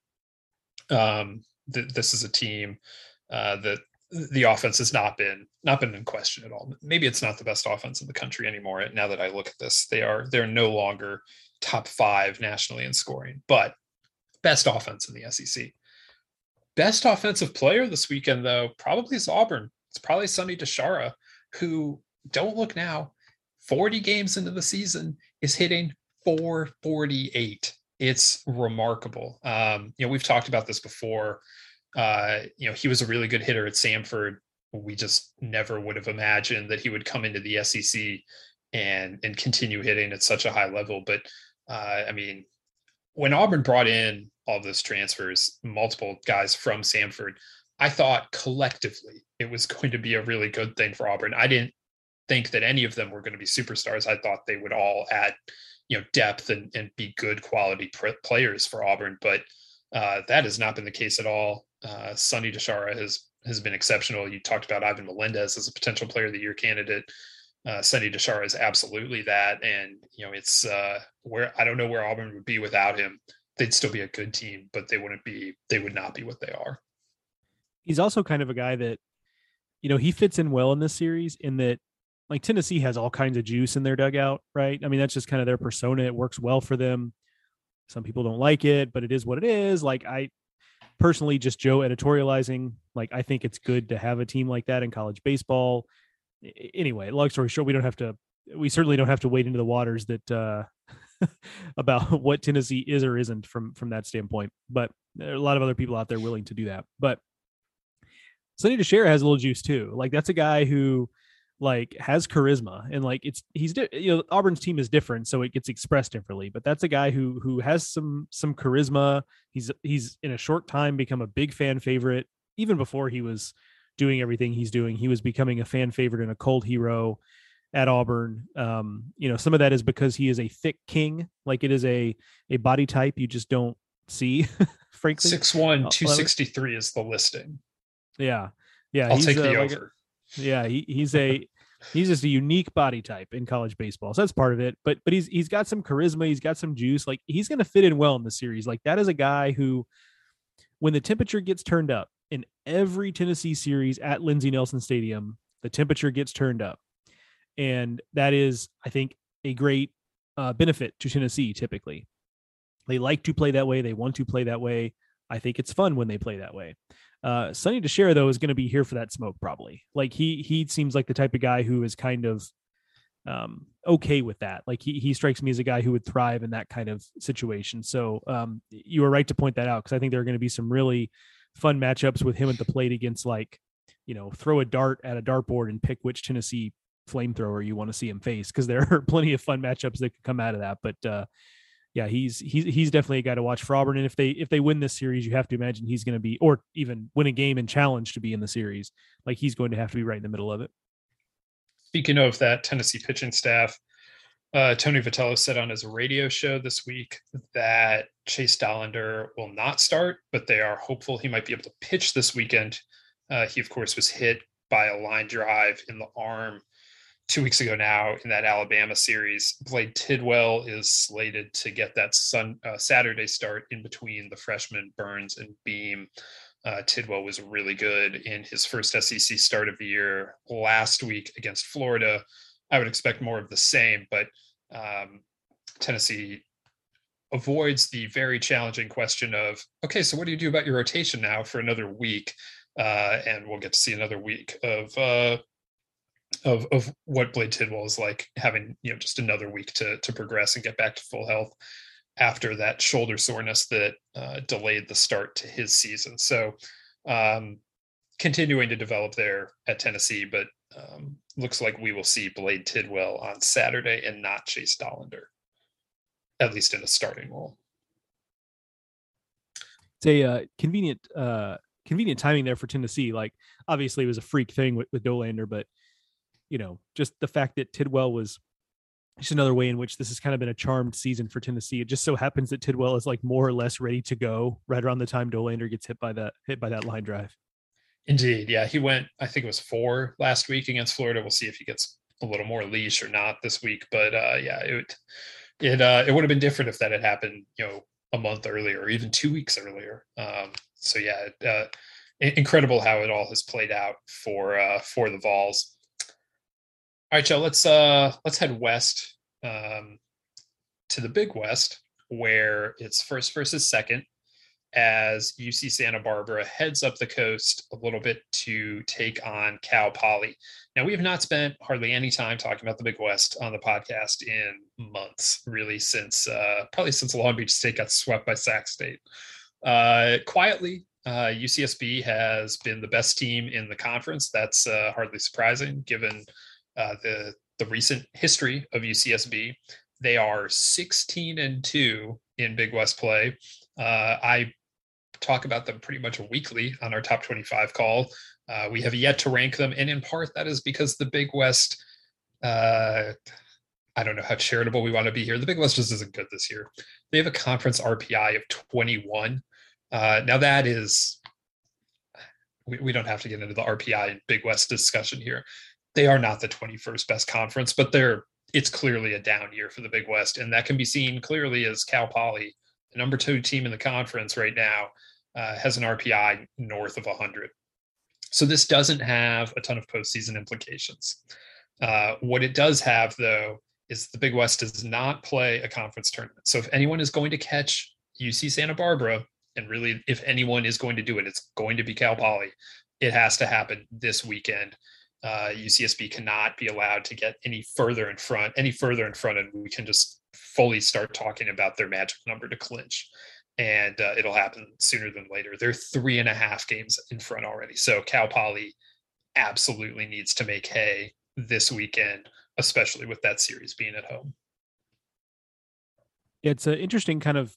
Um, th- this is a team uh, that the offense has not been not been in question at all. Maybe it's not the best offense in the country anymore. Now that I look at this, they are they're no longer top five nationally in scoring, but best offense in the S E C. Best offensive player this weekend, though, probably is Auburn. It's probably Sonny DeShara, who, don't look now, forty games into the season is hitting four forty-eight. It's remarkable. Um, you know, we've talked about this before. Uh, you know, he was a really good hitter at Samford. We just never would have imagined that he would come into the S E C and and continue hitting at such a high level. But uh, I mean, when Auburn brought in all those transfers, multiple guys from Samford, I thought collectively it was going to be a really good thing for Auburn. I didn't think that any of them were going to be superstars. I thought they would all add, you know, depth and, and be good quality pr- players for Auburn. But uh, that has not been the case at all. Uh, Sonny DeShara has has been exceptional. You talked about Ivan Melendez as a potential player of the year candidate. Uh, Sonny DeShara is absolutely that. And, you know, it's uh, where I don't know where Auburn would be without him. They'd still be a good team, but they wouldn't be, they would not be what they are. He's also kind of a guy that, you know, he fits in well in this series in that, like, Tennessee has all kinds of juice in their dugout, right? I mean, that's just kind of their persona. It works well for them. Some people don't like it, but it is what it is. Like, I, personally, just Joe editorializing, like, I think it's good to have a team like that in college baseball. Anyway, long story short, we don't have to, we certainly don't have to wade into the waters that, uh, about what Tennessee is or isn't from, from that standpoint. But there are a lot of other people out there willing to do that. But Sonny DeShera has a little juice too. Like, that's a guy who, like, has charisma, and like, it's, he's, you know, Auburn's team is different, so it gets expressed differently, but that's a guy who, who has some, some charisma. He's, he's in a short time become a big fan favorite. Even before he was doing everything he's doing, he was becoming a fan favorite and a cold hero at Auburn. Um, you know, some of that is because he is a thick king. Like, it is a, a body type you just don't see, frankly. six one, two sixty-three is the listing. Yeah. Yeah. I'll he's, take the uh, over. Like, yeah. He, he's a, he's just a unique body type in college baseball. So that's part of it. But, but he's, he's got some charisma. He's got some juice. Like, he's going to fit in well in the series. Like, that is a guy who, when the temperature gets turned up in every Tennessee series at Lindsey Nelson Stadium, the temperature gets turned up. And that is, I think, a great uh, benefit to Tennessee. Typically, they like to play that way. They want to play that way. I think it's fun when they play that way. Uh, Sonny DeShera, though, is going to be here for that smoke, probably. Like, he he seems like the type of guy who is kind of um, okay with that. Like, he he strikes me as a guy who would thrive in that kind of situation. So um, you were right to point that out, because I think there are going to be some really fun matchups with him at the plate against, like, you know, throw a dart at a dartboard and pick which Tennessee flamethrower you want to see him face, because there are plenty of fun matchups that could come out of that. But uh, yeah, he's he's he's definitely a guy to watch for Auburn. And if they if they win this series, you have to imagine he's going to be, or even win a game and challenge to be in the series. Like, he's going to have to be right in the middle of it. Speaking of that Tennessee pitching staff, uh, Tony Vitello said on his radio show this week that Chase Dollander will not start, but they are hopeful he might be able to pitch this weekend. Uh, he, of course, was hit by a line drive in the arm two weeks ago now in that Alabama series. Blade Tidwell is slated to get that sun, uh, Saturday start in between the freshmen Burns and Beam. Uh, Tidwell was really good in his first S E C start of the year last week against Florida. I would expect more of the same, but um, Tennessee avoids the very challenging question of, okay, so what do you do about your rotation now for another week? Uh, and we'll get to see another week of uh, of of what Blade Tidwell is like, having, you know, just another week to to progress and get back to full health after that shoulder soreness that uh, delayed the start to his season. So um, continuing to develop there at Tennessee, but um, looks like we will see Blade Tidwell on Saturday and not Chase Dollander, at least in a starting role. It's a uh, convenient uh, convenient timing there for Tennessee. Like, obviously it was a freak thing with, with Dollander, but you know, just the fact that Tidwell was just another way in which this has kind of been a charmed season for Tennessee. It just so happens that Tidwell is like more or less ready to go right around the time Dollander gets hit by that hit by that line drive. Indeed. Yeah. He went, I think it was four last week against Florida. We'll see if he gets a little more leash or not this week. But uh, yeah, it, it, uh, it would have been different if that had happened, you know, a month earlier or even two weeks earlier. Um, so yeah, uh, incredible how it all has played out for, uh, for the Vols. All right, Joe, let's uh, let's head west um, to the Big West, where it's first versus second, as U C Santa Barbara heads up the coast a little bit to take on Cal Poly. Now, we have not spent hardly any time talking about the Big West on the podcast in months, really, since uh, probably since Long Beach State got swept by Sac State. Uh, quietly, uh, U C S B has been the best team in the conference. That's uh, hardly surprising, given Uh, the the recent history of U C S B. They are sixteen and two in Big West play. Uh, I talk about them pretty much weekly on our top twenty-five call. Uh, we have yet to rank them, and in part that is because the Big West, uh, I don't know how charitable we want to be here. The Big West just isn't good this year. They have a conference R P I of twenty-one. Uh, now that is, we, we don't have to get into the R P I and Big West discussion here. They are not the twenty-first best conference, but they're it's clearly a down year for the Big West. And that can be seen clearly as Cal Poly, the number two team in the conference right now, uh, has an R P I north of one hundred. So this doesn't have a ton of postseason implications. Uh, what it does have, though, is the Big West does not play a conference tournament. So if anyone is going to catch U C Santa Barbara and really, if anyone is going to do it, it's going to be Cal Poly. It has to happen this weekend. Uh, U C S B cannot be allowed to get any further in front, any further in front, and we can just fully start talking about their magic number to clinch. And uh, it'll happen sooner than later. They're three and a half games in front already. So Cal Poly absolutely needs to make hay this weekend, especially with that series being at home. It's an interesting kind of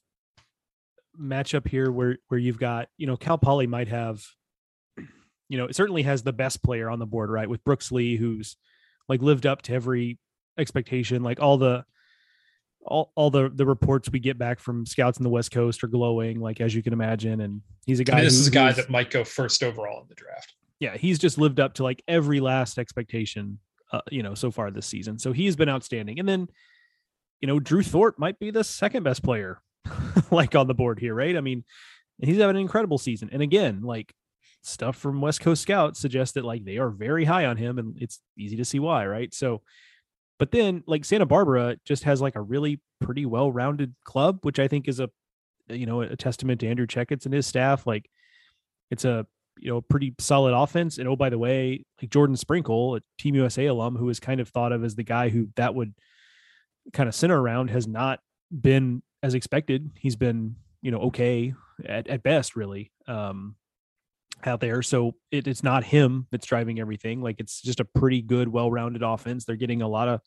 matchup here where, where you've got, you know, Cal Poly might have, you know, it certainly has the best player on the board, right? With Brooks Lee, who's like lived up to every expectation, like all the, all, all the, the reports we get back from scouts in the West Coast are glowing, like, as you can imagine. And he's a guy, I mean, this who, is a guy that might go first overall in the draft. Yeah. He's just lived up to like every last expectation, uh, you know, so far this season. So he's been outstanding. And then, you know, Drew Thorpe might be the second best player like on the board here. Right. I mean, he's having an incredible season. And again, like, stuff from West Coast scouts suggests that like they are very high on him, and it's easy to see why. Right. So, but then like Santa Barbara just has like a really pretty well-rounded club, which I think is a, you know, a testament to Andrew Checketts and his staff. Like it's a, you know, pretty solid offense. And oh, by the way, like Jordan Sprinkle, a Team U S A alum who is kind of thought of as the guy who that would kind of center around, has not been as expected. He's been, you know, okay at, at best, really. Um, out there. So it, it's not him that's driving everything. Like it's just a pretty good, well-rounded offense. They're getting a lot of,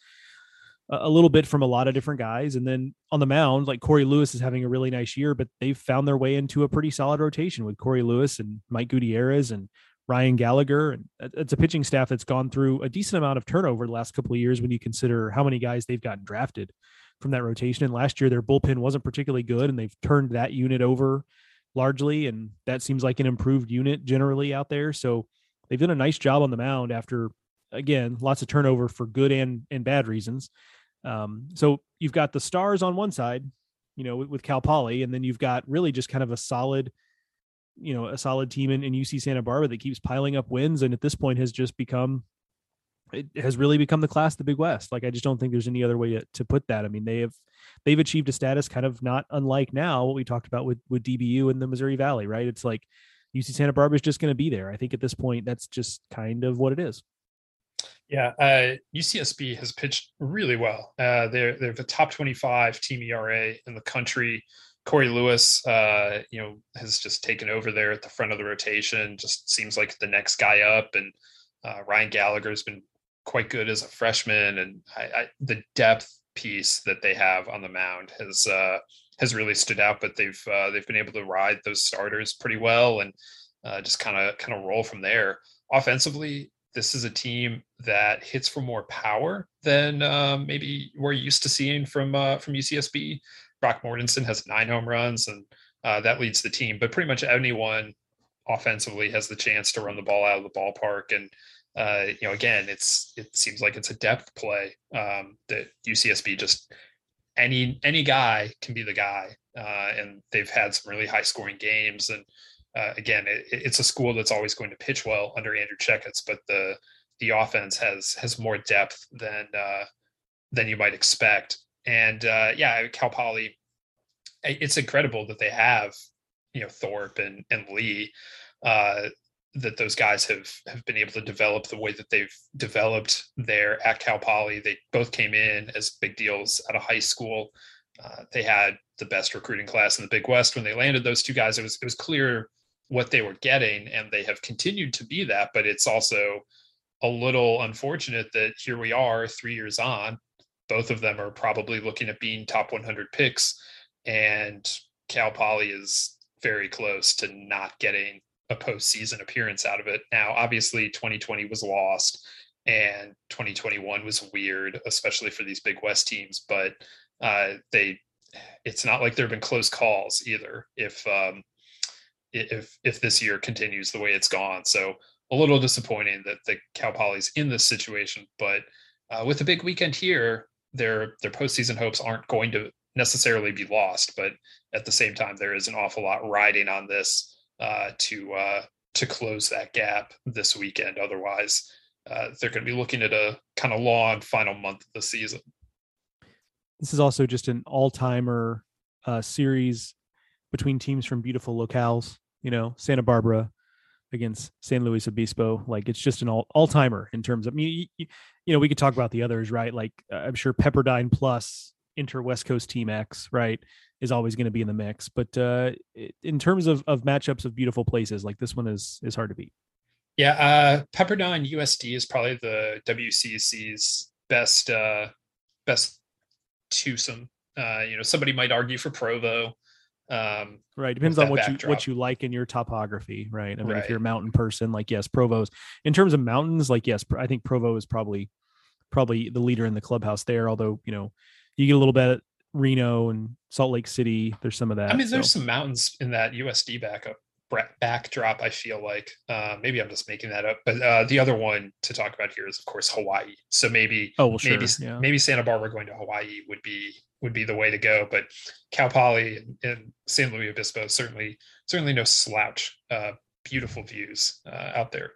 a little bit from a lot of different guys. And then on the mound, like Corey Lewis is having a really nice year, but they've found their way into a pretty solid rotation with Corey Lewis and Mike Gutierrez and Ryan Gallagher. And it's a pitching staff that's gone through a decent amount of turnover the last couple of years when you consider how many guys they've gotten drafted from that rotation. And last year, their bullpen wasn't particularly good, and they've turned that unit over largely, and that seems like an improved unit generally out there. So they've done a nice job on the mound after, again, lots of turnover for good and and bad reasons. Um, so you've got the stars on one side, you know, with, with Cal Poly, and then you've got really just kind of a solid, you know, a solid team in, in U C Santa Barbara that keeps piling up wins, and at this point has just become, it has really become the class of the Big West. Like I just don't think there's any other way to, to put that. I mean, they have they've achieved a status kind of not unlike now what we talked about with, with D B U in the Missouri Valley, right? It's like U C Santa Barbara is just going to be there. I think at this point, that's just kind of what it is. Yeah. Uh, U C S B has pitched really well. Uh, they're, they're the top twenty-five team E R A in the country. Corey Lewis, uh, you know, has just taken over there at the front of the rotation, just seems like the next guy up. And uh, Ryan Gallagher has been quite good as a freshman. And I, I, the depth piece that they have on the mound has uh has really stood out, but they've uh, they've been able to ride those starters pretty well and uh, just kind of kind of roll from there. Offensively, this is a team that hits for more power than um, maybe we're used to seeing from uh, from U C S B. Brock Mortensen has nine home runs, and uh, that leads the team. But pretty much anyone offensively has the chance to run the ball out of the ballpark. And Uh, you know, again, it's it seems like it's a depth play um, that U C S B just any any guy can be the guy, uh, and they've had some really high scoring games. And uh, again, it, it's a school that's always going to pitch well under Andrew Checketts, but the the offense has has more depth than uh, than you might expect. And uh, yeah, Cal Poly, it's incredible that they have, you know, Thorpe and and Lee. Uh, that those guys have have been able to develop the way that they've developed there at Cal Poly. They both came in as big deals out of high school. Uh, they had the best recruiting class in the Big West. When they landed those two guys, it was it was clear what they were getting, and they have continued to be that. But it's also a little unfortunate that here we are three years on. Both of them are probably looking at being top one hundred picks, and Cal Poly is very close to not getting a postseason appearance out of it. Now, obviously twenty twenty was lost and twenty twenty-one was weird, especially for these Big West teams, but uh, they, it's not like there've been close calls either. If, um, if, if this year continues the way it's gone. So a little disappointing that the Cal Poly's in this situation, but uh, with a big weekend here, their, their postseason hopes aren't going to necessarily be lost, but at the same time, there is an awful lot riding on this Uh, to uh, to close that gap this weekend. Otherwise, uh, they're going to be looking at a kind of long final month of the season. This is also just an all-timer uh, series between teams from beautiful locales, you know, Santa Barbara against San Luis Obispo. Like it's just an all all timer in terms of, I mean, you, you know, we could talk about the others, right? Like uh, I'm sure Pepperdine plus Inter West Coast Team X, right, is always going to be in the mix. But uh, in terms of, of matchups of beautiful places, like this one is, is hard to beat. Yeah. Uh, Pepperdine U S D is probably the W C C's best, uh, best twosome. Uh, you know, somebody might argue for Provo. Um, right. Depends on what backdrop. you, what you like in your topography. Right. I mean, right. if you're a mountain person, like, yes, Provo's in terms of mountains, like, yes, I think Provo is probably, probably the leader in the clubhouse there. Although, you know, you get a little bit at Reno and Salt Lake City. There's some of that. I mean, there's so. some mountains in that U S D backup backdrop. I feel like uh, maybe I'm just making that up, but uh, the other one to talk about here is of course Hawaii. So maybe, oh, well, sure. maybe, yeah. maybe Santa Barbara going to Hawaii would be would be the way to go. But Cal Poly and, and San Luis Obispo certainly certainly no slouch. Uh, beautiful views uh, out there.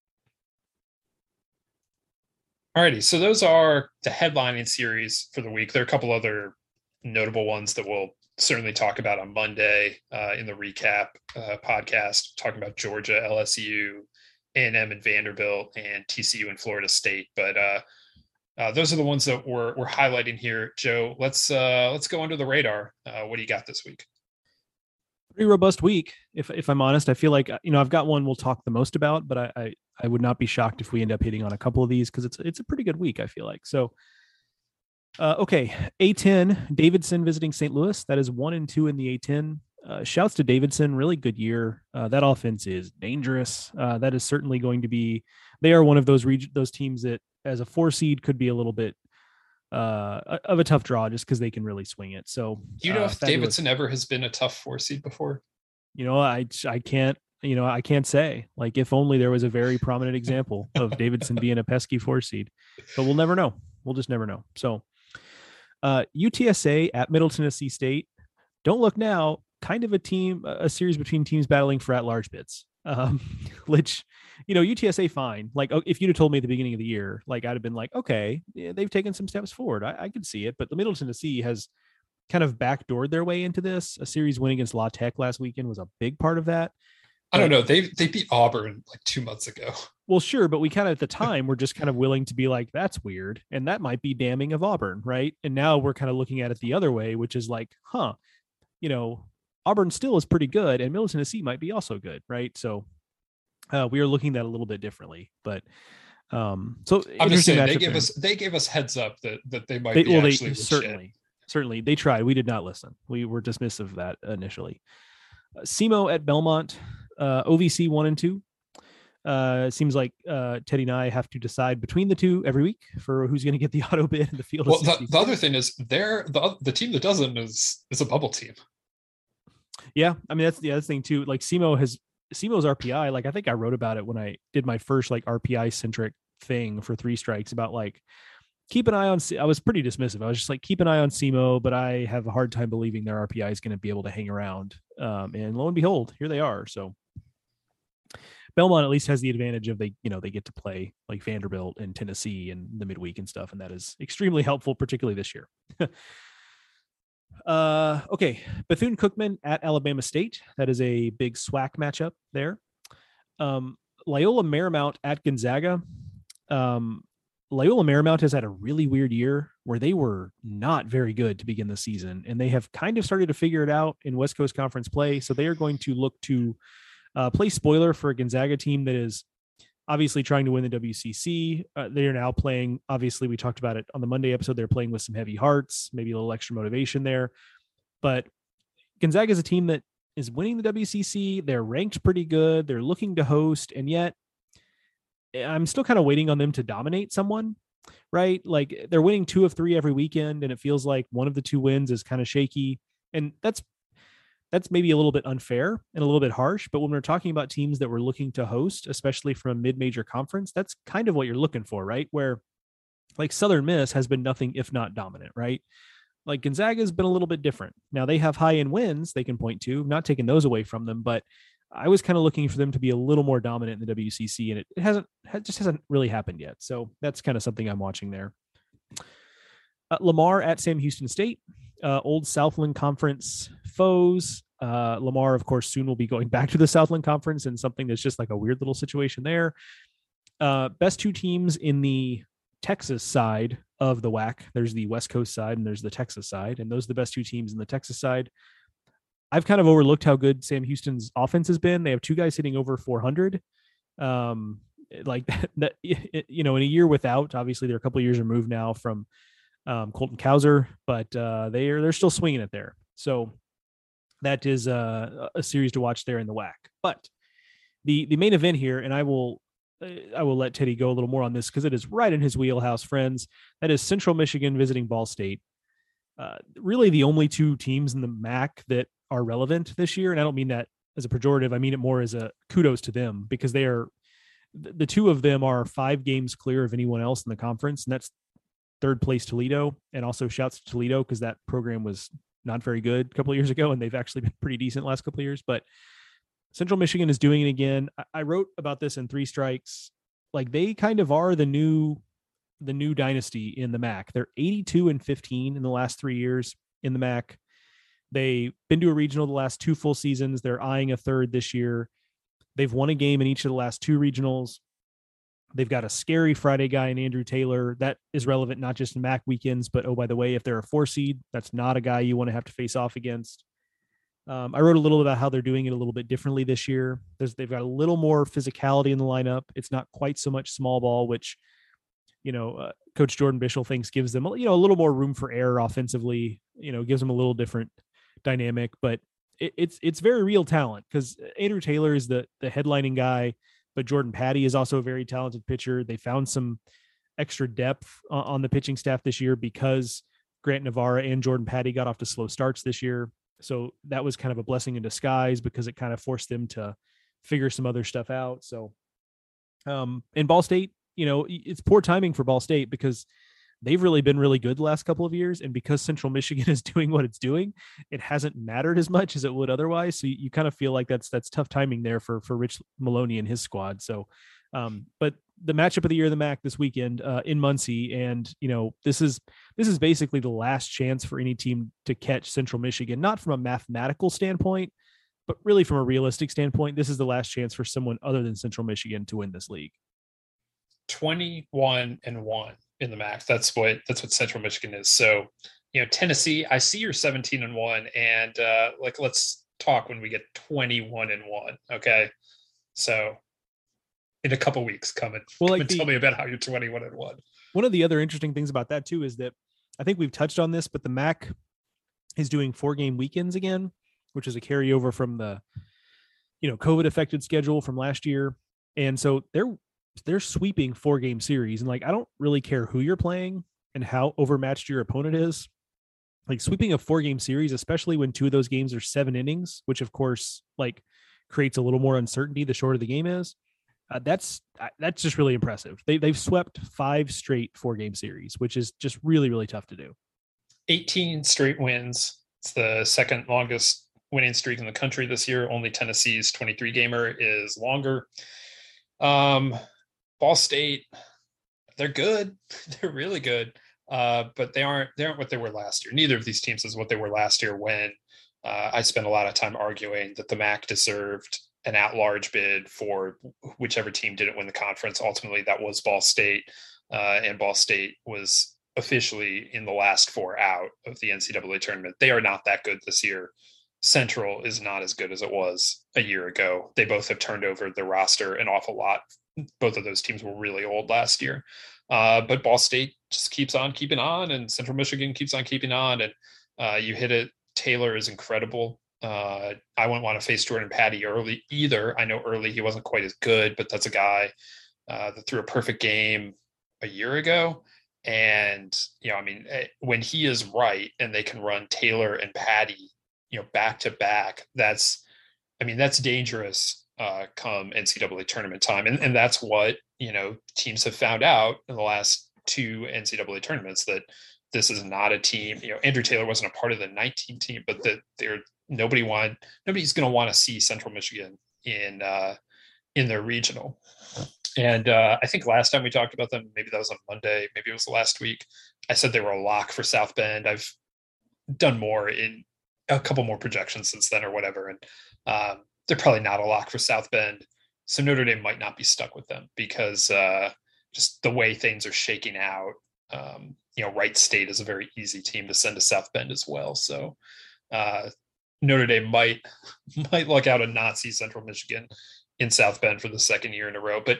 Alrighty, so those are the headlining series for the week. There are a couple other notable ones that we'll certainly talk about on Monday uh, in the recap uh, podcast, talking about Georgia, L S U, A and M and Vanderbilt, and T C U and Florida State. But uh, uh, those are the ones that we're we're highlighting here. Joe, let's uh, let's go under the radar. Uh, what do you got this week? Pretty robust week, if if I'm honest. I feel like, you know, I've got one we'll talk the most about, but I I, I would not be shocked if we end up hitting on a couple of these because it's it's a pretty good week, I feel like. So, uh, okay, A ten, Davidson visiting Saint Louis. That is one and two in the A ten. Uh, shouts to Davidson, really good year. Uh, that offense is dangerous. Uh, that is certainly going to be. They are one of those reg- those teams that, as a four seed, could be a little bit uh of a tough draw just because they can really swing it. So do you know uh, if fabulous. Davidson ever has been a tough four seed before? You know, I I can't you know I can't say. Like, if only there was a very prominent example of Davidson being a pesky four seed, but we'll never know. We'll just never know. So uh U T S A at Middle Tennessee State. Don't look now. Kind of a team, a series between teams battling for at-large bids. Um, which, you know, U T S A fine. Like, if you'd have told me at the beginning of the year, like, I'd have been like, okay, yeah, they've taken some steps forward. I, I could see it. But the Middle Tennessee has kind of backdoored their way into this. A series win against La Tech last weekend was a big part of that. I don't know. They they beat Auburn like two months ago. Well, sure, but we kind of at the time were just kind of willing to be like, that's weird, and that might be damning of Auburn, right? And now we're kind of looking at it the other way, which is like, huh, you know, Auburn still is pretty good, and Middle Tennessee might be also good, right? So uh, we are looking at it a little bit differently, but um, so I'm just saying they gave us they gave us heads up that that they might they, be well, actually they, certainly certainly they tried. We did not listen. We were dismissive of that initially. Uh, SEMO at Belmont, uh, O V C one and two. Uh, it seems like uh, Teddy and I have to decide between the two every week for who's going to get the auto bid in the field. Well, the, the other thing is, they're the the team that doesn't is is a bubble team. Yeah, I mean that's the other thing too. Like SEMO has SEMO's R P I. Like, I think I wrote about it when I did my first like R P I centric thing for Three Strikes about like keep an eye on. I was pretty dismissive. I was just like, keep an eye on SEMO, but I have a hard time believing their R P I is going to be able to hang around. Um, and lo and behold, here they are. So Belmont at least has the advantage of they, you know, they get to play like Vanderbilt and Tennessee in the midweek and stuff, and that is extremely helpful, particularly this year. Uh, okay, Bethune-Cookman at Alabama State. That is a big SWAC matchup there. Um, Loyola Marymount at Gonzaga. Um, Loyola Marymount has had a really weird year where they were not very good to begin the season, and they have kind of started to figure it out in West Coast Conference play. So they are going to look to uh, play spoiler for a Gonzaga team that is obviously trying to win the W C C. Uh, they are now playing, obviously we talked about it on the Monday episode, they're playing with some heavy hearts, maybe a little extra motivation there. But Gonzaga is a team that is winning the W C C. They're ranked pretty good. They're looking to host. And yet I'm still kind of waiting on them to dominate someone, right? Like, they're winning two of three every weekend, and it feels like one of the two wins is kind of shaky. And that's That's maybe a little bit unfair and a little bit harsh, but when we're talking about teams that we're looking to host, especially from a mid-major conference, that's kind of what you're looking for, right? Where like Southern Miss has been nothing if not dominant, right? Like Gonzaga has been a little bit different. Now they have high-end wins they can point to, not taking those away from them, but I was kind of looking for them to be a little more dominant in the W C C, and it, it hasn't, it just hasn't really happened yet. So that's kind of something I'm watching there. Uh, Lamar at Sam Houston State. Uh, old Southland Conference foes. Uh, Lamar, of course, soon will be going back to the Southland Conference, and something that's just like a weird little situation there. Uh, best two teams in the Texas side of the W A C. There's the West Coast side and there's the Texas side, and those are the best two teams in the Texas side. I've kind of overlooked how good Sam Houston's offense has been. They have two guys hitting over four hundred. Um, like that, that, you know, in a year without, obviously they're a couple of years removed now from um, Colton Cowser, but uh, they are, they're still swinging it there. So that is a, a series to watch there in the W A C. But the, the main event here, and I will, I will let Teddy go a little more on this because it is right in his wheelhouse, friends. That is Central Michigan visiting Ball State. Uh, really the only two teams in the M A C that are relevant this year. And I don't mean that as a pejorative. I mean it more as a kudos to them, because they are, the two of them are five games clear of anyone else in the conference. And that's third place Toledo, and also shouts to Toledo because that program was not very good a couple of years ago, and they've actually been pretty decent last couple of years. But Central Michigan is doing it again. I wrote about this in Three Strikes. Like, they kind of are the new, the new dynasty in the M A C. They're eighty-two and fifteen in the last three years in the M A C. They've been to a regional the last two full seasons. They're eyeing a third this year. They've won a game in each of the last two regionals. They've got a scary Friday guy in Andrew Taylor. That is relevant not just in M A C weekends, but, oh, by the way, if they're a four seed, that's not a guy you want to have to face off against. Um, I wrote a little about how they're doing it a little bit differently this year. There's, they've got a little more physicality in the lineup. It's not quite so much small ball, which, you know, uh, Coach Jordan Bischel thinks gives them, you know, a little more room for error offensively, you know, gives them a little different dynamic, but it, it's, it's very real talent, because Andrew Taylor is the, the headlining guy, but Jordan Patty is also a very talented pitcher. They found some extra depth uh, on the pitching staff this year because Grant Navarra and Jordan Patty got off to slow starts this year. So that was kind of a blessing in disguise, because it kind of forced them to figure some other stuff out. So um, in Ball State, you know, it's poor timing for Ball State because they've really been really good the last couple of years. And because Central Michigan is doing what it's doing, it hasn't mattered as much as it would otherwise. So you, you kind of feel like that's, that's tough timing there for, for Rich Maloney and his squad. So, um, but the matchup of the year of the M A C this weekend uh, in Muncie. And, you know, this is, this is basically the last chance for any team to catch Central Michigan, not from a mathematical standpoint, but really from a realistic standpoint. This is the last chance for someone other than Central Michigan to win this league. twenty-one and one in the M A C. That's what, that's what Central Michigan is. So, you know, Tennessee, I see you're seventeen and one, and uh, like, let's talk when we get twenty-one and one. Okay. So in a couple weeks, come and, well, come like and the, tell me about how you're twenty-one and one. One of the other interesting things about that too is that I think we've touched on this, but the M A C is doing four game weekends again, which is a carryover from the, you know, COVID affected schedule from last year. And so they're, they're sweeping four game series. And like, I don't really care who you're playing and how overmatched your opponent is. Like, sweeping a four game series, especially when two of those games are seven innings, which of course, like, creates a little more uncertainty the shorter the game is. Uh, that's that's just really impressive. They, they've swept five straight four-game series, which is just really, really tough to do. eighteen straight wins. It's the second longest winning streak in the country this year. Only Tennessee's twenty-three gamer is longer. Um, Ball State, they're good. They're really good, uh, but they aren't they aren't what they were last year. Neither of these teams is what they were last year when uh, I spent a lot of time arguing that the M A C deserved an at-large bid for whichever team didn't win the conference. Ultimately, that was Ball State, uh, and Ball State was officially in the last four out of the N C double A tournament. They are not that good this year. Central is not as good as it was a year ago. They both have turned over the roster an awful lot. Both of those teams were really old last year. Uh, but Ball State just keeps on keeping on, and Central Michigan keeps on keeping on. And uh, you hit it. Taylor is incredible. Uh, I wouldn't want to face Jordan Patty early either. I know early he wasn't quite as good, but that's a guy uh, that threw a perfect game a year ago. And, you know, I mean, when he is right and they can run Taylor and Patty, you know, back to back, that's, I mean, that's dangerous uh, come N C double A tournament time. And, and that's what, you know, teams have found out in the last two N C double A tournaments, that this is not a team, you know, Andrew Taylor wasn't a part of the nineteen team, but that they're, nobody wanted, nobody's going to want to see Central Michigan in, uh, in their regional. And uh, I think last time we talked about them, maybe that was on Monday, maybe it was last week, I said they were a lock for South Bend. I've done more in a couple more projections since then or whatever. And um, they're probably not a lock for South Bend. So Notre Dame might not be stuck with them because uh, just the way things are shaking out. Um, you know, Wright State is a very easy team to send to South Bend as well. So uh, Notre Dame might might luck out a Nazi Central Michigan in South Bend for the second year in a row. But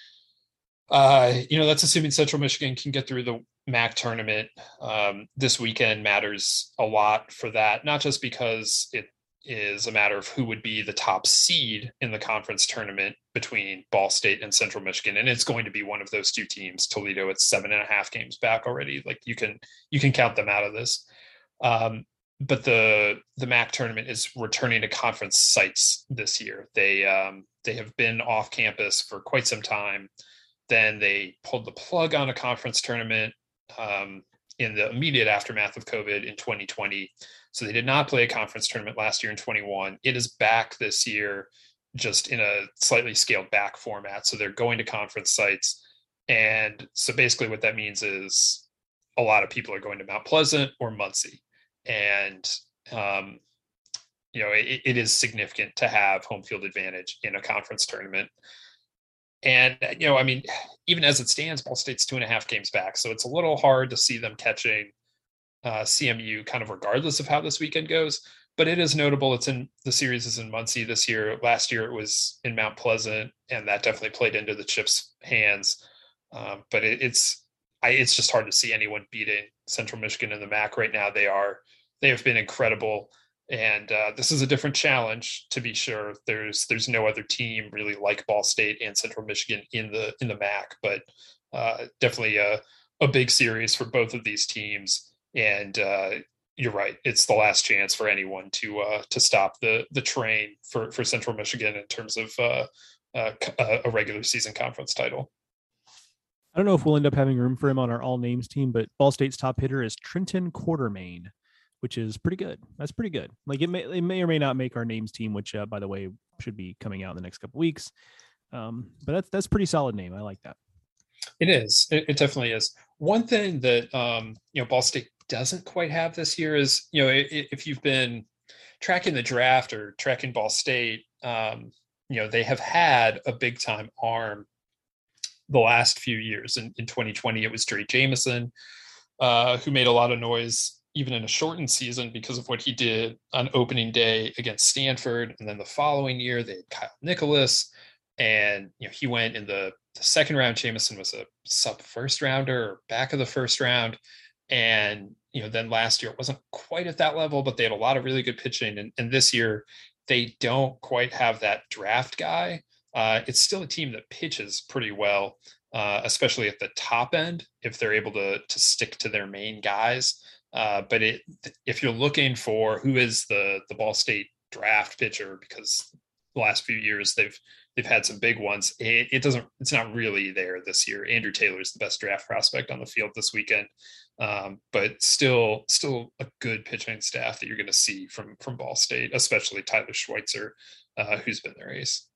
uh, you know, that's assuming Central Michigan can get through the M A C tournament. Um, this weekend matters a lot for that, not just because it is a matter of who would be the top seed in the conference tournament between Ball State and Central Michigan. And it's going to be one of those two teams. Toledo, it's seven and a half games back already. Like you can, you can count them out of this. Um, but the, the M A C tournament is returning to conference sites this year. They, um, they have been off campus for quite some time. Then they pulled the plug on a conference tournament um, in the immediate aftermath of COVID in twenty twenty. So they did not play a conference tournament last year in twenty-one. It is back this year, just in a slightly scaled back format. So they're going to conference sites. And so basically what that means is a lot of people are going to Mount Pleasant or Muncie. And, um, you know, it, it is significant to have home field advantage in a conference tournament. And, you know, I mean, even as it stands, Ball State's two and a half games back. So it's a little hard to see them catching uh, C M U kind of regardless of how this weekend goes. But it is notable. It's in the series is in Muncie this year. Last year it was in Mount Pleasant, and that definitely played into the Chips' hands. Um, but it, it's I, it's just hard to see anyone beating Central Michigan in the M A C right now. They are they have been incredible. And uh, this is a different challenge, to be sure. There's there's no other team really like Ball State and Central Michigan in the in the M A C, but uh, definitely a, a big series for both of these teams. And uh, you're right; it's the last chance for anyone to uh, to stop the the train for for Central Michigan in terms of uh, uh, a regular season conference title. I don't know if we'll end up having room for him on our all names team, but Ball State's top hitter is Trenton Quartermain, which is pretty good. That's pretty good. Like it may, it may or may not make our names team, which uh, by the way, should be coming out in the next couple weeks. Um, but that's, that's a pretty solid name. I like that. It is. It, it definitely is. One thing that, um, you know, Ball State doesn't quite have this year is, you know, if you've been tracking the draft or tracking Ball State, um, you know, they have had a big time arm the last few years. In, in twenty twenty, it was Dre Jameson, uh, who made a lot of noise even in a shortened season because of what he did on opening day against Stanford. And then the following year, they had Kyle Nicholas, and, you know, he went in the, the second round. Jameson was a sub first rounder or back of the first round. And, you know, then last year it wasn't quite at that level, but they had a lot of really good pitching. And, and this year they don't quite have that draft guy. Uh, it's still a team that pitches pretty well, uh, especially at the top end, if they're able to, to stick to their main guys. Uh, but it, if you're looking for who is the the Ball State draft pitcher, because the last few years they've they've had some big ones, it, it doesn't it's not really there this year. Andrew Taylor is the best draft prospect on the field this weekend, um, but still still a good pitching staff that you're going to see from from Ball State, especially Tyler Schweitzer, uh, who's been their ace.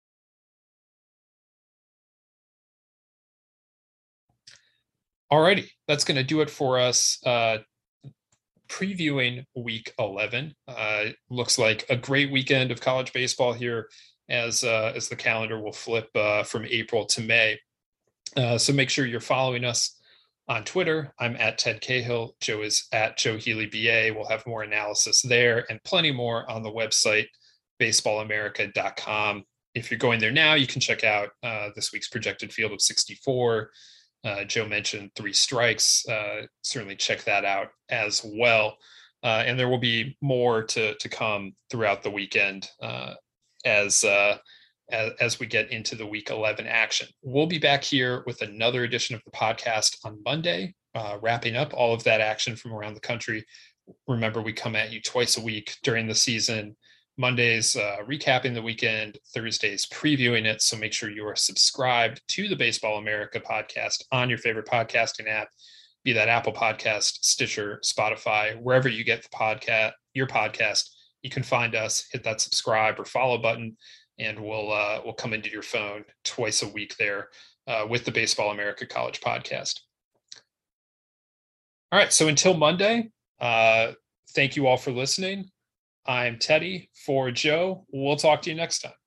Alrighty, that's going to do it for us. Uh, previewing week eleven. Uh, looks like a great weekend of college baseball here as uh, as the calendar will flip uh, from April to May. Uh, so make sure you're following us on Twitter. I'm at Ted Cahill. Joe is at Joe Healy B A. We'll have more analysis there and plenty more on the website, baseball america dot com. If you're going there now, you can check out uh, this week's projected field of sixty-four. Uh, Joe mentioned three strikes. Uh, certainly check that out as well. Uh, and there will be more to to come throughout the weekend uh, as, uh, as as we get into the week eleven action. We'll be back here with another edition of the podcast on Monday, uh, wrapping up all of that action from around the country. Remember, we come at you twice a week during the season. Mondays uh, recapping the weekend, Thursdays previewing it. So make sure you are subscribed to the Baseball America podcast on your favorite podcasting app, be that Apple Podcast, Stitcher, Spotify, wherever you get the podcast, your podcast. You can find us, hit that subscribe or follow button, and we'll uh, we'll come into your phone twice a week there uh, with the Baseball America College podcast. All right, so until Monday, uh, thank you all for listening. I'm Teddy for Joe. We'll talk to you next time.